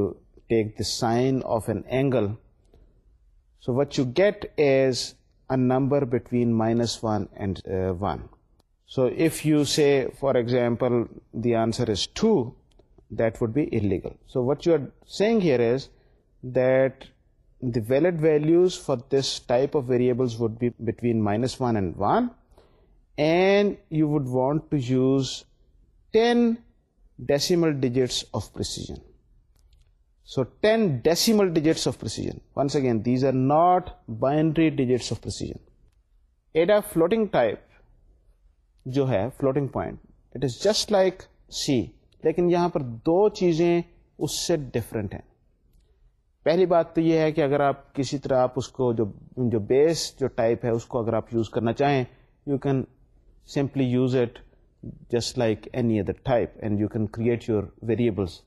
Speaker 1: take the sine of an angle. So what you get is a number between minus one and uh, one. So if you say, for example, the answer is two, that would be illegal. So what you are saying here is that the valid values for this type of variables would be between minus one and one, and you would want to use ten decimal digits of precision. So ten decimal digits of precision. Once again, these are not binary digits of precision. A D A floating type جو ہے floating point, it is just like C, لیکن یہاں پر دو چیزیں اس سے different ہیں. پہلی بات تو یہ ہے کہ اگر آپ کسی طرح آپ اس کو جو جو بیس جو ٹائپ ہے اس کو اگر آپ یوز کرنا چاہیں, you can simply use it just like any other type and you can create your variables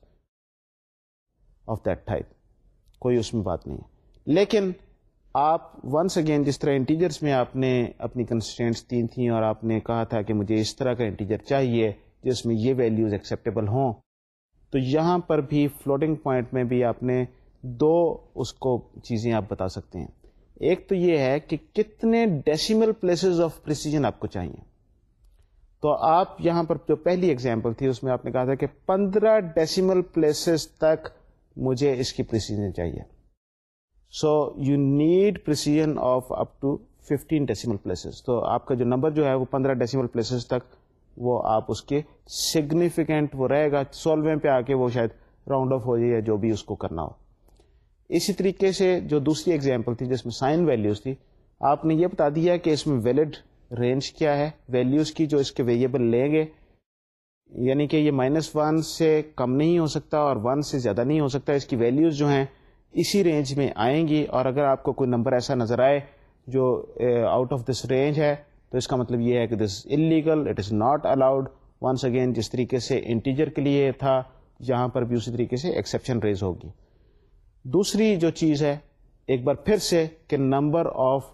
Speaker 1: of that type, کوئی اس میں بات نہیں ہے. لیکن آپ ونس اگین جس طرح انٹیجرز میں آپ نے اپنی کنسٹرینٹس تین تھیں اور آپ نے کہا تھا کہ مجھے اس طرح کا انٹیجر چاہیے جس میں یہ ویلیوز ایکسیپٹیبل ہوں, تو یہاں پر بھی فلوٹنگ پوائنٹ میں بھی آپ نے دو اس کو چیزیں آپ بتا سکتے ہیں. ایک تو یہ ہے کہ کتنے ڈیسیمل پلیسز آف پریسیجن آپ کو چاہیے. تو آپ یہاں پر جو پہلی ایگزامپل تھی اس میں آپ نے کہا تھا کہ پندرہ ڈیسیمل پلیسز تک مجھے اس کی پریسیجن چاہیے. So you need precision of up to fifteen decimal places. تو آپ کا جو نمبر جو ہے وہ پندرہ ڈیسیمل پلیسز تک وہ آپ اس کے سگنیفیکینٹ وہ رہے گا. سولویں پہ آ کے وہ شاید راؤنڈ آف ہو جائے یا جو بھی اس کو کرنا ہو. اسی طریقے سے جو دوسری ایگزامپل تھی جس میں سائن ویلیوز تھی, آپ نے یہ بتا دیا کہ اس میں ویلڈ رینج کیا ہے ویلیوز کی جو اس کے ویریبل لیں گے, یعنی کہ یہ مائنس ون سے کم نہیں ہو سکتا اور ون سے زیادہ نہیں ہو سکتا. اس کی ویلیوز جو ہیں اسی رینج میں آئیں گی, اور اگر آپ کو کوئی نمبر ایسا نظر آئے جو آؤٹ آف دس رینج ہے تو اس کا مطلب یہ ہے کہ this illegal, it is not allowed. Once again جس طریقے سے انٹیجر کے لیے تھا یہاں پر بھی اسی طریقے سے ایکسیپشن ریز ہوگی. دوسری جو چیز ہے ایک بار پھر سے کہ نمبر آف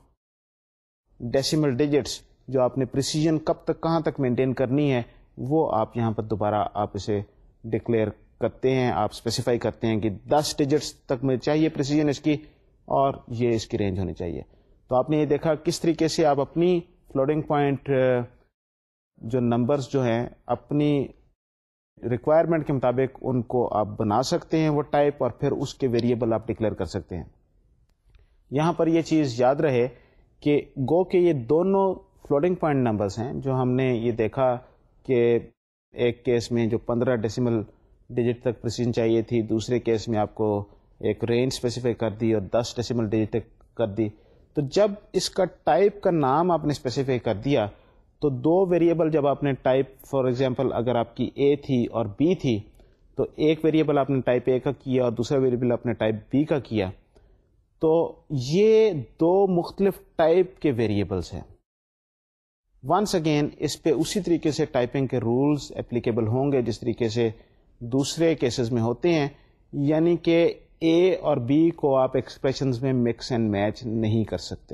Speaker 1: ڈیسیمل ڈیجٹس جو آپ نے پریسیجن کب تک کہاں تک مینٹین کرنی ہے وہ آپ یہاں پر دوبارہ آپ اسے ڈکلیئر کرتے ہیں, آپ اسپیسیفائی کرتے ہیں کہ دس ڈیجٹس تک مجھے چاہیے پریسیجن اس کی اور یہ اس کی رینج ہونی چاہیے. تو آپ نے یہ دیکھا کس طریقے سے آپ اپنی فلوٹنگ پوائنٹ جو نمبرز جو ہیں اپنی ریکوائرمنٹ کے مطابق ان کو آپ بنا سکتے ہیں وہ ٹائپ, اور پھر اس کے ویریبل آپ ڈکلیئر کر سکتے ہیں. یہاں پر یہ چیز یاد رہے کہ گو کہ یہ دونوں فلوٹنگ پوائنٹ نمبرز ہیں جو ہم نے یہ دیکھا کہ ایک کیس میں جو پندرہ ڈیسیمل ڈیجٹ تک پریسیجن چاہیے تھی, دوسرے کیس میں آپ کو ایک رینج اسپیسیفائی کر دی اور دس ڈیسیمل ڈیجٹ تک کر دی. تو جب اس کا ٹائپ کا نام آپ نے اسپیسیفائی کر دیا تو دو ویریبل جب آپ نے ٹائپ فار ایگزامپل اگر آپ کی اے تھی اور بی تھی تو ایک ویریبل آپ نے ٹائپ اے کا کیا اور دوسرا ویریبل آپ نے ٹائپ بی کا کیا, تو یہ دو مختلف ٹائپ کے ویریبلس ہیں. ونس اگین اس پہ اسی طریقے سے ٹائپنگ کے رولز اپلیکیبل ہوں گے جس طریقے سے دوسرے کیسز میں ہوتے ہیں, یعنی کہ اے اور بی کو آپ ایکسپریشنز میں مکس اینڈ میچ نہیں کر سکتے.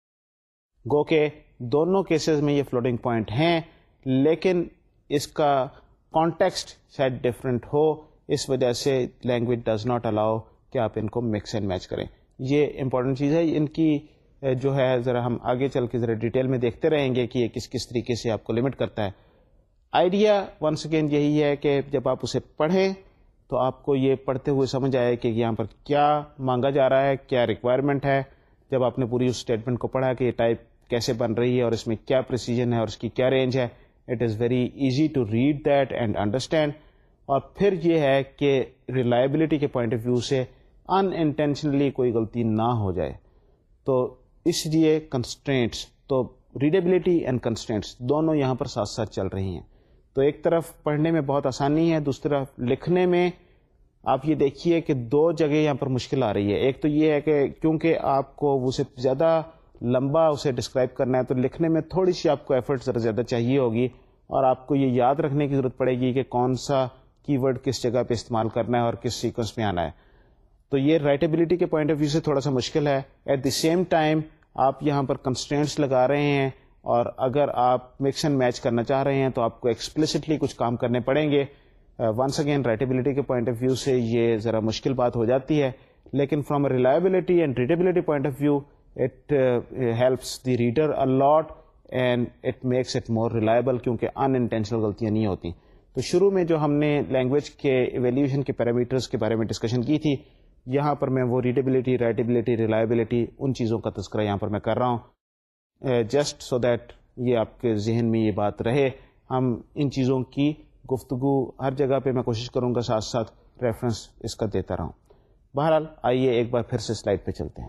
Speaker 1: گو کہ دونوں کیسز میں یہ فلوٹنگ پوائنٹ ہیں لیکن اس کا کانٹیکسٹ شاید ڈفرینٹ ہو, اس وجہ سے لینگویج ڈز ناٹ الاؤ کہ آپ ان کو مکس اینڈ میچ کریں. یہ امپورٹنٹ چیز ہے. ان کی جو ہے ذرا ہم آگے چل کے ذرا ڈیٹیل میں دیکھتے رہیں گے کہ یہ کس کس طریقے سے آپ کو لمٹ کرتا ہے. آئیڈیا ونس اگین یہی ہے کہ جب آپ اسے پڑھیں تو آپ کو یہ پڑھتے ہوئے سمجھ آئے کہ یہاں پر کیا مانگا جا رہا ہے, کیا ریکوائرمنٹ ہے. جب آپ نے پوری اس اسٹیٹمنٹ کو پڑھا کہ یہ ٹائپ کیسے بن رہی ہے اور اس میں کیا پریسیجن ہے اور اس کی کیا رینج ہے, it is very easy to read that and understand. اور پھر یہ ہے کہ ریلائبلٹی کے پوائنٹ آف ویو سے ان انٹینشنلی کوئی غلطی نہ ہو جائے. تو اس لیے کنسٹرینٹس, تو ریڈیبلٹی اینڈ کنسٹرینٹس دونوں یہاں پر ساتھ ساتھ چل رہی ہیں. تو ایک طرف پڑھنے میں بہت آسانی ہے, دوسری طرف لکھنے میں آپ یہ دیکھیے کہ دو جگہ یہاں پر مشکل آ رہی ہے. ایک تو یہ ہے کہ کیونکہ آپ کو اسے زیادہ لمبا اسے ڈسکرائب کرنا ہے تو لکھنے میں تھوڑی سی آپ کو ایفرٹ ذرا زیادہ چاہیے ہوگی, اور آپ کو یہ یاد رکھنے کی ضرورت پڑے گی کہ کون سا کی ورڈ کس جگہ پہ استعمال کرنا ہے اور کس سیکوینس میں آنا ہے. تو یہ رائٹیبلٹی کے پوائنٹ آف ویو سے تھوڑا سا مشکل ہے. ایٹ دی سیم ٹائم آپ یہاں پر کنسٹرینٹس لگا رہے ہیں, اور اگر آپ مکس اینڈ میچ کرنا چاہ رہے ہیں تو آپ کو ایکسپلسٹلی کچھ کام کرنے پڑیں گے. ونس اگین رائٹیبلٹی کے پوائنٹ آف ویو سے یہ ذرا مشکل بات ہو جاتی ہے, لیکن from reliability and readability point of view it helps the reader a lot and it makes it more reliable, کیونکہ ان انٹینشنل غلطیاں نہیں ہوتی. تو شروع میں جو ہم نے لینگویج کے ایویلیوشن کے پیرامیٹرز کے بارے میں ڈسکشن کی تھی, یہاں پر میں وہ ریڈیبلٹی, رائٹیبلٹی, ریلائبلٹی ان چیزوں کا تذکرہ یہاں پر میں کر رہا ہوں, جسٹ سو دیٹ یہ آپ کے ذہن میں یہ بات رہے. ہم ان چیزوں کی گفتگو ہر جگہ پہ میں کوشش کروں گا ساتھ ساتھ ریفرنس اس کا دیتا رہوں. بہرحال آئیے ایک بار پھر سے سلائڈ پہ چلتے ہیں.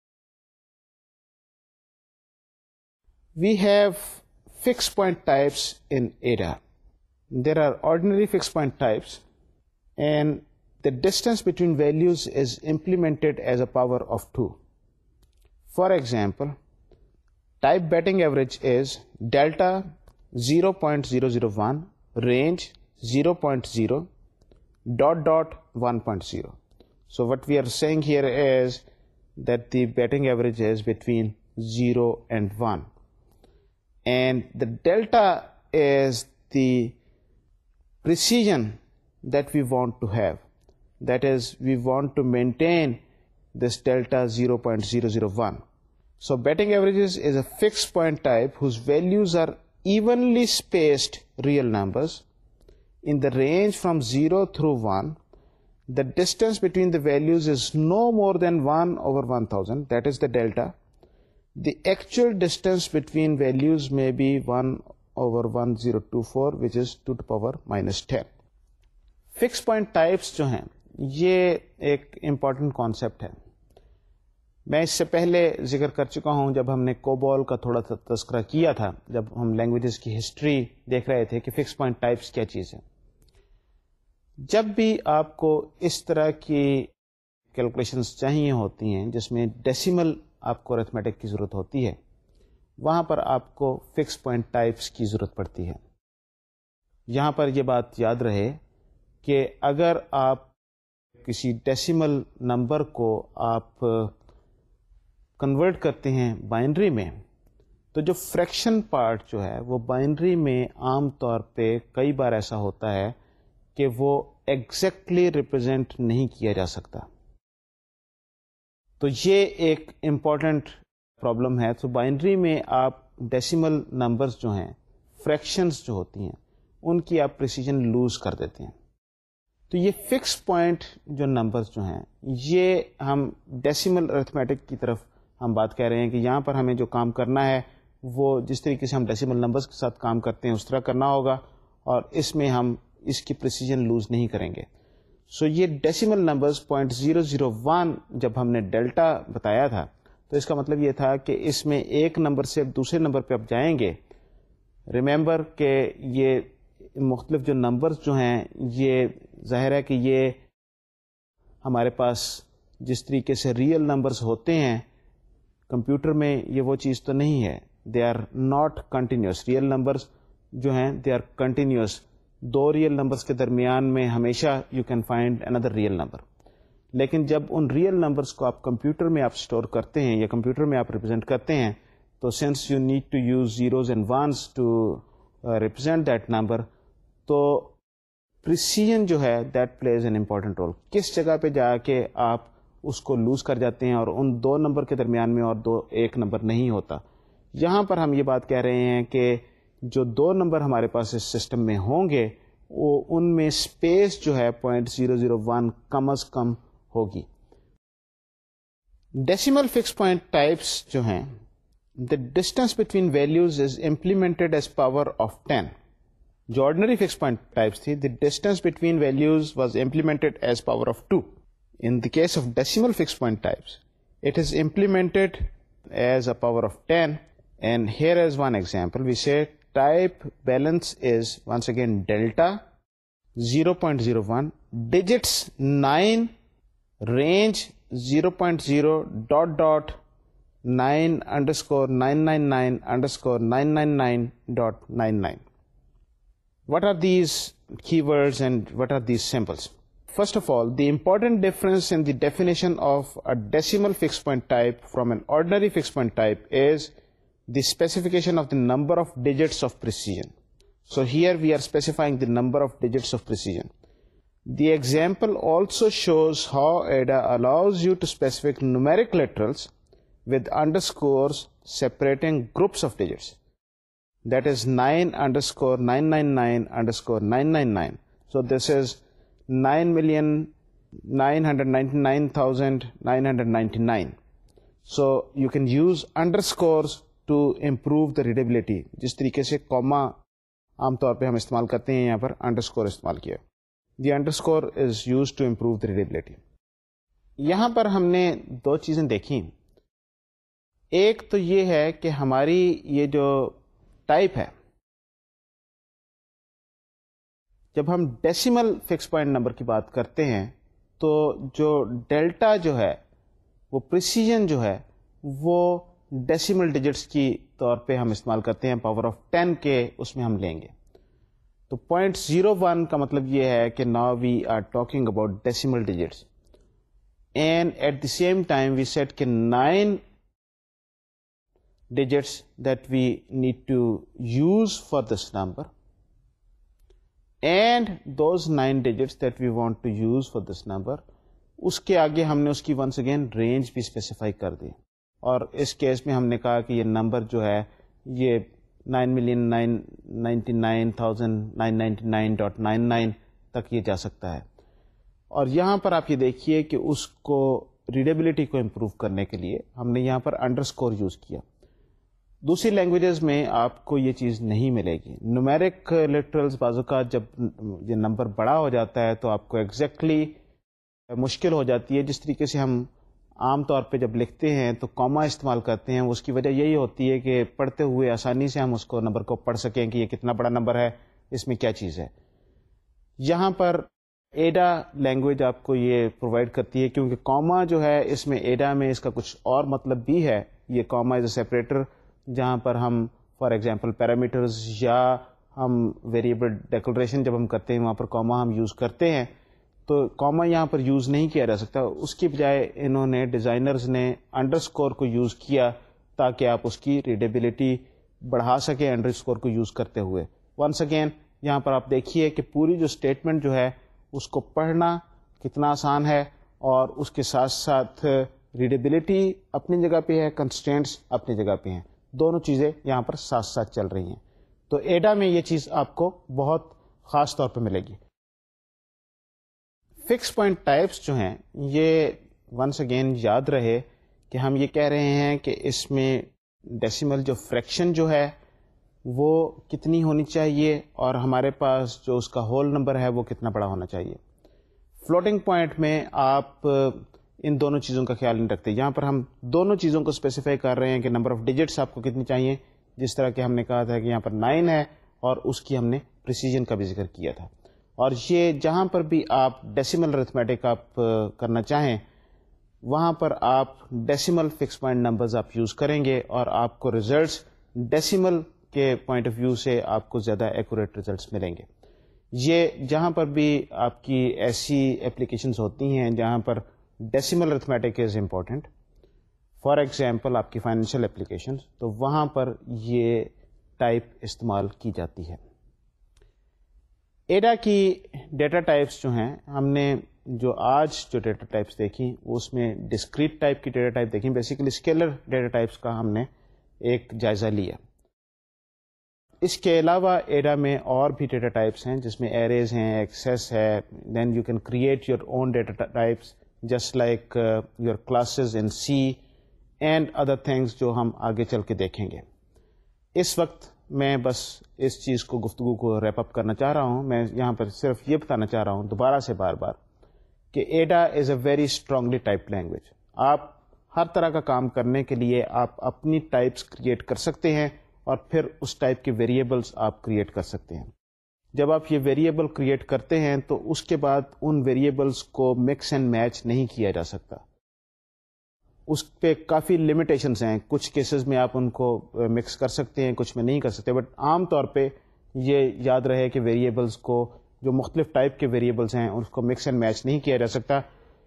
Speaker 1: We have fixed point types in A D A. There are ordinary fixed point types, and the distance between values is implemented as a power of two. For example, type batting average is delta zero point zero zero one, range zero point zero, dot dot one point zero. So what we are saying here is that the batting average is between zero and one. And the delta is the precision that we want to have. That is, we want to maintain this delta zero point zero zero one. So batting averages is a fixed point type whose values are evenly spaced real numbers. In the range from zero through one, the distance between the values is no more than one over one thousand. That is the delta. The actual distance between values may be one over one thousand twenty-four, which is two to the power minus ten. Fixed point types جو ہیں یہ ایک important concept ہے. میں اس سے پہلے ذکر کر چکا ہوں جب ہم نے کوبول کا تھوڑا سا تذکرہ کیا تھا, جب ہم لینگویجز کی ہسٹری دیکھ رہے تھے کہ فکس پوائنٹ ٹائپس کیا چیز ہے. جب بھی آپ کو اس طرح کی کیلکولیشنز چاہیے ہوتی ہیں جس میں ڈیسیمل آپ کو ارتھمیٹک کی ضرورت ہوتی ہے, وہاں پر آپ کو فکس پوائنٹ ٹائپس کی ضرورت پڑتی ہے. یہاں پر یہ بات یاد رہے کہ اگر آپ کسی ڈیسیمل نمبر کو آپ کنورٹ کرتے ہیں بائنری میں, تو جو فریکشن پارٹ جو ہے وہ بائنری میں عام طور پہ کئی بار ایسا ہوتا ہے کہ وہ ایگزیکٹلی ریپرزینٹ نہیں کیا جا سکتا. تو یہ ایک امپورٹنٹ پرابلم ہے. تو بائنری میں آپ ڈیسیمل نمبرز جو ہیں, فریکشنز جو ہوتی ہیں, ان کی آپ پریسیجن لوز کر دیتے ہیں. تو یہ فکس پوائنٹ جو نمبرز جو ہیں, یہ ہم ڈیسیمل ارتھمیٹک کی طرف ہم بات کہہ رہے ہیں کہ یہاں پر ہمیں جو کام کرنا ہے وہ جس طریقے سے ہم ڈیسیمل نمبرز کے ساتھ کام کرتے ہیں اس طرح کرنا ہوگا, اور اس میں ہم اس کی پریسیجن لوز نہیں کریں گے. سو so یہ decimal numbers point zero zero one جب ہم نے ڈیلٹا بتایا تھا تو اس کا مطلب یہ تھا کہ اس میں ایک نمبر سے اب دوسرے نمبر پہ اب جائیں گے. ریممبر کہ یہ مختلف جو نمبرز جو ہیں, یہ ظاہر ہے کہ یہ ہمارے پاس جس طریقے سے ریئل نمبرز ہوتے ہیں کمپیوٹر میں, یہ وہ چیز تو نہیں ہے. They are not continuous. Real numbers جو ہیں دے آر کنٹینیوس. دو ریئل نمبرز کے درمیان میں ہمیشہ you can find another real number. لیکن جب ان ریئل نمبرز کو آپ کمپیوٹر میں آپ اسٹور کرتے ہیں یا کمپیوٹر میں آپ ریپرزینٹ کرتے ہیں, تو since you need to use zeros and ones to represent that number, تو پریسیجن جو ہے that plays an important role. کس جگہ پہ جا کے آپ اس کو لوز کر جاتے ہیں اور ان دو نمبر کے درمیان میں اور دو ایک نمبر نہیں ہوتا. یہاں پر ہم یہ بات کہہ رہے ہیں کہ جو دو نمبر ہمارے پاس اس سسٹم میں ہوں گے وہ ان میں اسپیس جو ہے پوائنٹ زیرو زیرو ون کم از کم ہوگی. ڈیسیمل فکس پوائنٹ ٹائپس جو ہیں, the distance between values is implemented as power of ten. جو آرڈنری فکس پوائنٹ ٹائپس تھی, the distance between values was implemented as power of two. In the case of decimal fixed point types, it is implemented as a power of ten. And here is one example. We say type balance is once again delta zero point zero one, digits nine, range zero point zero dot dot nine underscore nine nine nine underscore nine nine nine dot nine nine. What are these keywords and what are these symbols? First of all, the important difference in the definition of a decimal fixed point type from an ordinary fixed point type is the specification of the number of digits of precision. So here we are specifying the number of digits of precision. The example also shows how A D A allows you to specify numeric literals with underscores separating groups of digits. That is nine underscore nine nine nine underscore nine nine nine. So this is nine million nine hundred ninety-nine thousand nine hundred ninety-nine. So you can use underscores to improve the readability. جس طریقے سے comma عام طور پہ ہم استعمال کرتے ہیں، یہاں پر underscore استعمال کیا. The underscore is used to improve the readability. یہاں پر ہم نے دو چیزیں دیکھیں. ایک تو یہ ہے کہ ہماری یہ جو ٹائپ ہے، جب ہم ڈیسیمل فکس پوائنٹ نمبر کی بات کرتے ہیں تو جو ڈیلٹا جو ہے وہ پریسیجن جو ہے وہ ڈیسیمل ڈیجٹس کی طور پہ ہم استعمال کرتے ہیں، پاور آف ٹین کے اس میں ہم لیں گے. تو پوائنٹ زیرو ون کا مطلب یہ ہے کہ now we are talking about decimal digits, and at the same time we set کہ nine digits that we need to use for this number, and those nine digits that we want to use for this number, اس کے آگے ہم نے اس کی once again range بھی specify کر دی. اور اس کیس میں ہم نے کہا کہ یہ نمبر جو ہے یہ nine million nine ninety nine thousand nine ninety nine dot nine nine تک یہ جا سکتا ہے. اور یہاں پر آپ یہ دیکھیے کہ اس کو ریڈیبلٹی کو امپروو کرنے کے لیے ہم نے یہاں پر انڈر اسکور یوز کیا. دوسری لینگویجز میں آپ کو یہ چیز نہیں ملے گی. نومیرک لٹرلز بعض اوقات جب یہ نمبر بڑا ہو جاتا ہے تو آپ کو ایگزیکٹلی exactly مشکل ہو جاتی ہے. جس طریقے سے ہم عام طور پہ جب لکھتے ہیں تو کوما استعمال کرتے ہیں، اس کی وجہ یہی ہوتی ہے کہ پڑھتے ہوئے آسانی سے ہم اس کو نمبر کو پڑھ سکیں کہ یہ کتنا بڑا نمبر ہے، اس میں کیا چیز ہے. یہاں پر ایڈا لینگویج آپ کو یہ پرووائڈ کرتی ہے، کیونکہ کوما جو ہے اس میں ایڈا میں اس کا کچھ اور مطلب بھی ہے. یہ کوما از اے سیپریٹر، جہاں پر ہم فار ایگزامپل پیرامیٹرز یا ہم ویریبل ڈیکلریشن جب ہم کرتے ہیں وہاں پر کوما ہم یوز کرتے ہیں، تو کوما یہاں پر یوز نہیں کیا جا سکتا. اس کی بجائے انہوں نے ڈیزائنرز نے انڈر اسکور کو یوز کیا تاکہ آپ اس کی ریڈیبلٹی بڑھا سکیں انڈر اسکور کو یوز کرتے ہوئے. ونس اگین یہاں پر آپ دیکھیے کہ پوری جو اسٹیٹمنٹ جو ہے اس کو پڑھنا کتنا آسان ہے، اور اس کے ساتھ ساتھ ریڈیبلٹی اپنی جگہ پہ ہے، کنسٹرینٹس اپنی جگہ پہ ہیں. دونوں چیزیں یہاں پر ساتھ ساتھ چل رہی ہیں. تو ایڈا میں یہ چیز آپ کو بہت خاص طور پہ ملے گی. فکس پوائنٹ ٹائپس جو ہیں یہ ونس اگین یاد رہے کہ ہم یہ کہہ رہے ہیں کہ اس میں ڈیسیمل جو فریکشن جو ہے وہ کتنی ہونی چاہیے، اور ہمارے پاس جو اس کا ہول نمبر ہے وہ کتنا بڑا ہونا چاہیے. فلوٹنگ پوائنٹ میں آپ ان دونوں چیزوں کا خیال نہیں رکھتے. یہاں پر ہم دونوں چیزوں کو اسپیسیفائی کر رہے ہیں کہ نمبر آف ڈیجٹس آپ کو کتنی چاہیے، جس طرح کہ ہم نے کہا تھا کہ یہاں پر نائن ہے اور اس کی ہم نے پریسیجن کا بھی ذکر کیا تھا. اور یہ جہاں پر بھی آپ ڈیسیمل ارتھمیٹک آپ کرنا چاہیں وہاں پر آپ ڈیسیمل فکس پوائنٹ نمبرز آپ یوز کریں گے، اور آپ کو ریزلٹس ڈیسیمل کے پوائنٹ آف ویو سے آپ کو زیادہ ایکوریٹ ریزلٹس ملیں گے. یہ جہاں پر بھی آپ کی ایسی اپلیکیشنز ہوتی ہیں جہاں پر decimal arithmetic is important, for example آپ کی فائنینشیل اپلیکیشنز، تو وہاں پر یہ ٹائپ استعمال کی جاتی ہے. ایڈا کی ڈیٹا ٹائپس جو ہیں، ہم نے جو آج جو ڈیٹا ٹائپس دیکھیں اس میں ڈسکریٹ ٹائپ کی ڈیٹا ٹائپ دیکھیں. بیسیکلی اسکیلر ڈیٹا ٹائپس کا ہم نے ایک جائزہ لیا. اس کے علاوہ ایڈا میں اور بھی ڈیٹا ٹائپس ہیں جس میں ایریز ہیں، ایکسیس ہے. Then you can create your own data types just like your classes in C and other things جو ہم آگے چل کے دیکھیں گے. اس وقت میں بس اس چیز کو گفتگو کو ریپ اپ کرنا چاہ رہا ہوں. میں یہاں پر صرف یہ بتانا چاہ رہا ہوں دوبارہ سے بار بار کہ Ada is a very strongly type language. آپ ہر طرح کا کام کرنے کے لیے آپ اپنی ٹائپس کریٹ کر سکتے ہیں، اور پھر اس ٹائپ کے ویریبلس آپ کریٹ کر سکتے ہیں. جب آپ یہ ویریبل کریٹ کرتے ہیں تو اس کے بعد ان ویریبلس کو مکس اینڈ میچ نہیں کیا جا سکتا. اس پہ کافی لمیٹیشنز ہیں. کچھ کیسز میں آپ ان کو مکس کر سکتے ہیں، کچھ میں نہیں کر سکتے. بٹ عام طور پہ یہ یاد رہے کہ ویریبلس کو، جو مختلف ٹائپ کے ویریبلس ہیں، اس کو مکس اینڈ میچ نہیں کیا جا سکتا.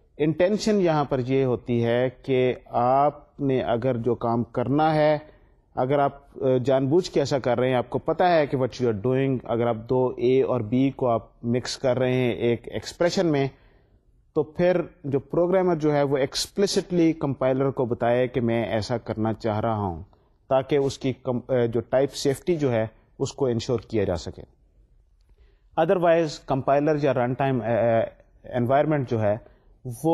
Speaker 1: انٹینشن یہاں پر یہ ہوتی ہے کہ آپ نے اگر جو کام کرنا ہے، اگر آپ جان بوجھ کے ایسا کر رہے ہیں, آپ کو پتا ہے کہ وٹ یو آر ڈوئنگ, اگر آپ دو اے اور بی کو آپ مکس کر رہے ہیں ایک ایکسپریشن میں, تو پھر جو پروگرامر جو ہے وہ ایکسپلسٹلی کمپائلر کو بتائے کہ میں ایسا کرنا چاہ رہا ہوں, تاکہ اس کی جو ٹائپ سیفٹی جو ہے اس کو انشور کیا جا سکے. ادروائز کمپائلر یا رن ٹائم انوائرمنٹ جو ہے وہ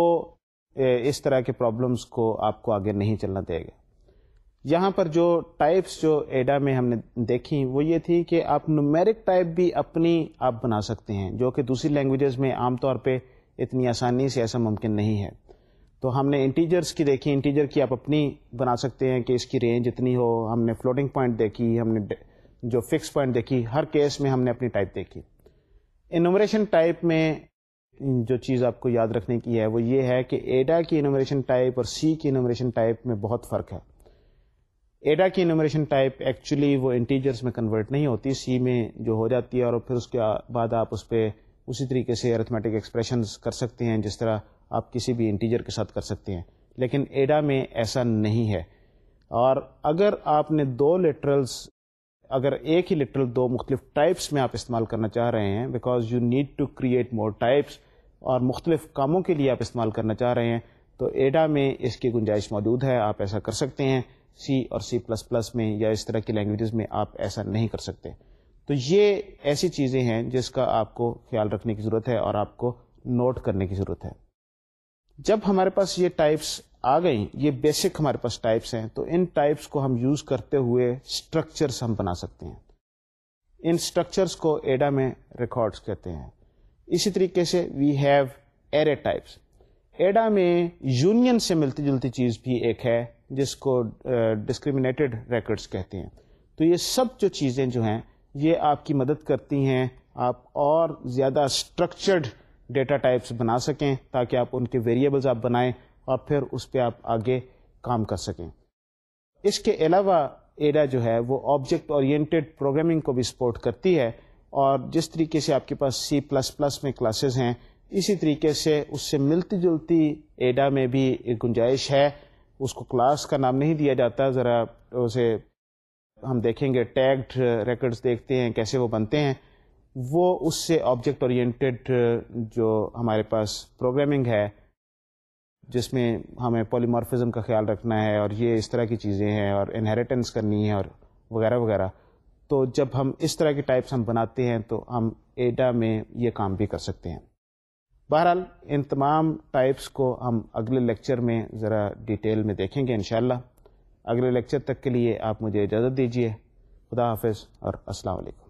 Speaker 1: اس طرح کے پرابلمس کو آپ کو آگے نہیں چلنا دے گا. یہاں پر جو ٹائپس جو ایڈا میں ہم نے دیکھی وہ یہ تھی کہ آپ نومیرک ٹائپ بھی اپنی آپ بنا سکتے ہیں, جو کہ دوسری لینگویجز میں عام طور پہ اتنی آسانی سے ایسا ممکن نہیں ہے. تو ہم نے انٹیجرز کی دیکھی, انٹیجر کی آپ اپنی بنا سکتے ہیں کہ اس کی رینج اتنی ہو. ہم نے فلوٹنگ پوائنٹ دیکھی, ہم نے جو فکس پوائنٹ دیکھی, ہر کیس میں ہم نے اپنی ٹائپ دیکھی. انومریشن ٹائپ میں جو چیز آپ کو یاد رکھنے کی ہے وہ یہ ہے کہ ایڈا کی انومریشن ٹائپ اور سی کی انومریشن ٹائپ میں بہت فرق ہے. ایڈا کی انومریشن ٹائپ ایکچولی وہ انٹیجرز میں کنورٹ نہیں ہوتی, سی میں جو ہو جاتی ہے, اور پھر اس کے بعد آپ اس پہ اسی طریقے سے ارتھمیٹک ایکسپریشنز کر سکتے ہیں جس طرح آپ کسی بھی انٹیجر کے ساتھ کر سکتے ہیں. لیکن ایڈا میں ایسا نہیں ہے. اور اگر آپ نے دو لٹرلز, اگر ایک ہی لٹرل دو مختلف ٹائپس میں آپ استعمال کرنا چاہ رہے ہیں, because you need to create more types, اور مختلف کاموں کے لیے آپ استعمال کرنا چاہ رہے ہیں, تو ایڈا میں اس کی گنجائش موجود ہے, آپ ایسا کر سکتے ہیں. سی اور سی پلس پلس میں یا اس طرح کی لینگویجز میں آپ ایسا نہیں کر سکتے. تو یہ ایسی چیزیں ہیں جس کا آپ کو خیال رکھنے کی ضرورت ہے اور آپ کو نوٹ کرنے کی ضرورت ہے. جب ہمارے پاس یہ ٹائپس آ گئیں, یہ بیسک ہمارے پاس ٹائپس ہیں, تو ان ٹائپس کو ہم یوز کرتے ہوئے اسٹرکچرس ہم بنا سکتے ہیں. ان اسٹرکچرس کو ایڈا میں ریکارڈس کہتے ہیں. اسی طریقے سے وی ہیو ایرے ٹائپس. ایڈا میں یونین سے ملتی جلتی چیز بھی ایک ہے جس کو ڈسکریمنیٹڈ ریکارڈس کہتے ہیں. تو یہ سب جو چیزیں جو ہیں یہ آپ کی مدد کرتی ہیں آپ اور زیادہ اسٹرکچرڈ ڈیٹا ٹائپس بنا سکیں, تاکہ آپ ان کے ویریبلز آپ بنائیں اور پھر اس پہ آپ آگے کام کر سکیں. اس کے علاوہ ایڈا جو ہے وہ آبجیکٹ اورینٹیڈ پروگرامنگ کو بھی سپورٹ کرتی ہے, اور جس طریقے سے آپ کے پاس سی پلس پلس میں کلاسز ہیں, اسی طریقے سے اس سے ملتی جلتی ایڈا میں بھی ایک گنجائش ہے. اس کو کلاس کا نام نہیں دیا جاتا, ذرا اسے ہم دیکھیں گے, ٹیگڈ ریکارڈز دیکھتے ہیں کیسے وہ بنتے ہیں. وہ اس سے آبجیکٹ اورینٹیڈ جو ہمارے پاس پروگرامنگ ہے جس میں ہمیں پولیمارفزم کا خیال رکھنا ہے اور یہ اس طرح کی چیزیں ہیں اور انہیریٹنس کرنی ہے اور وغیرہ وغیرہ, تو جب ہم اس طرح کی ٹائپس ہم بناتے ہیں تو ہم ایڈا میں یہ کام بھی کر سکتے ہیں. بہرحال ان تمام ٹائپس کو ہم اگلے لیکچر میں ذرا ڈیٹیل میں دیکھیں گے انشاءاللہ. اگلے لیکچر تک کے لیے آپ مجھے اجازت دیجیے. خدا حافظ اور السلام علیکم.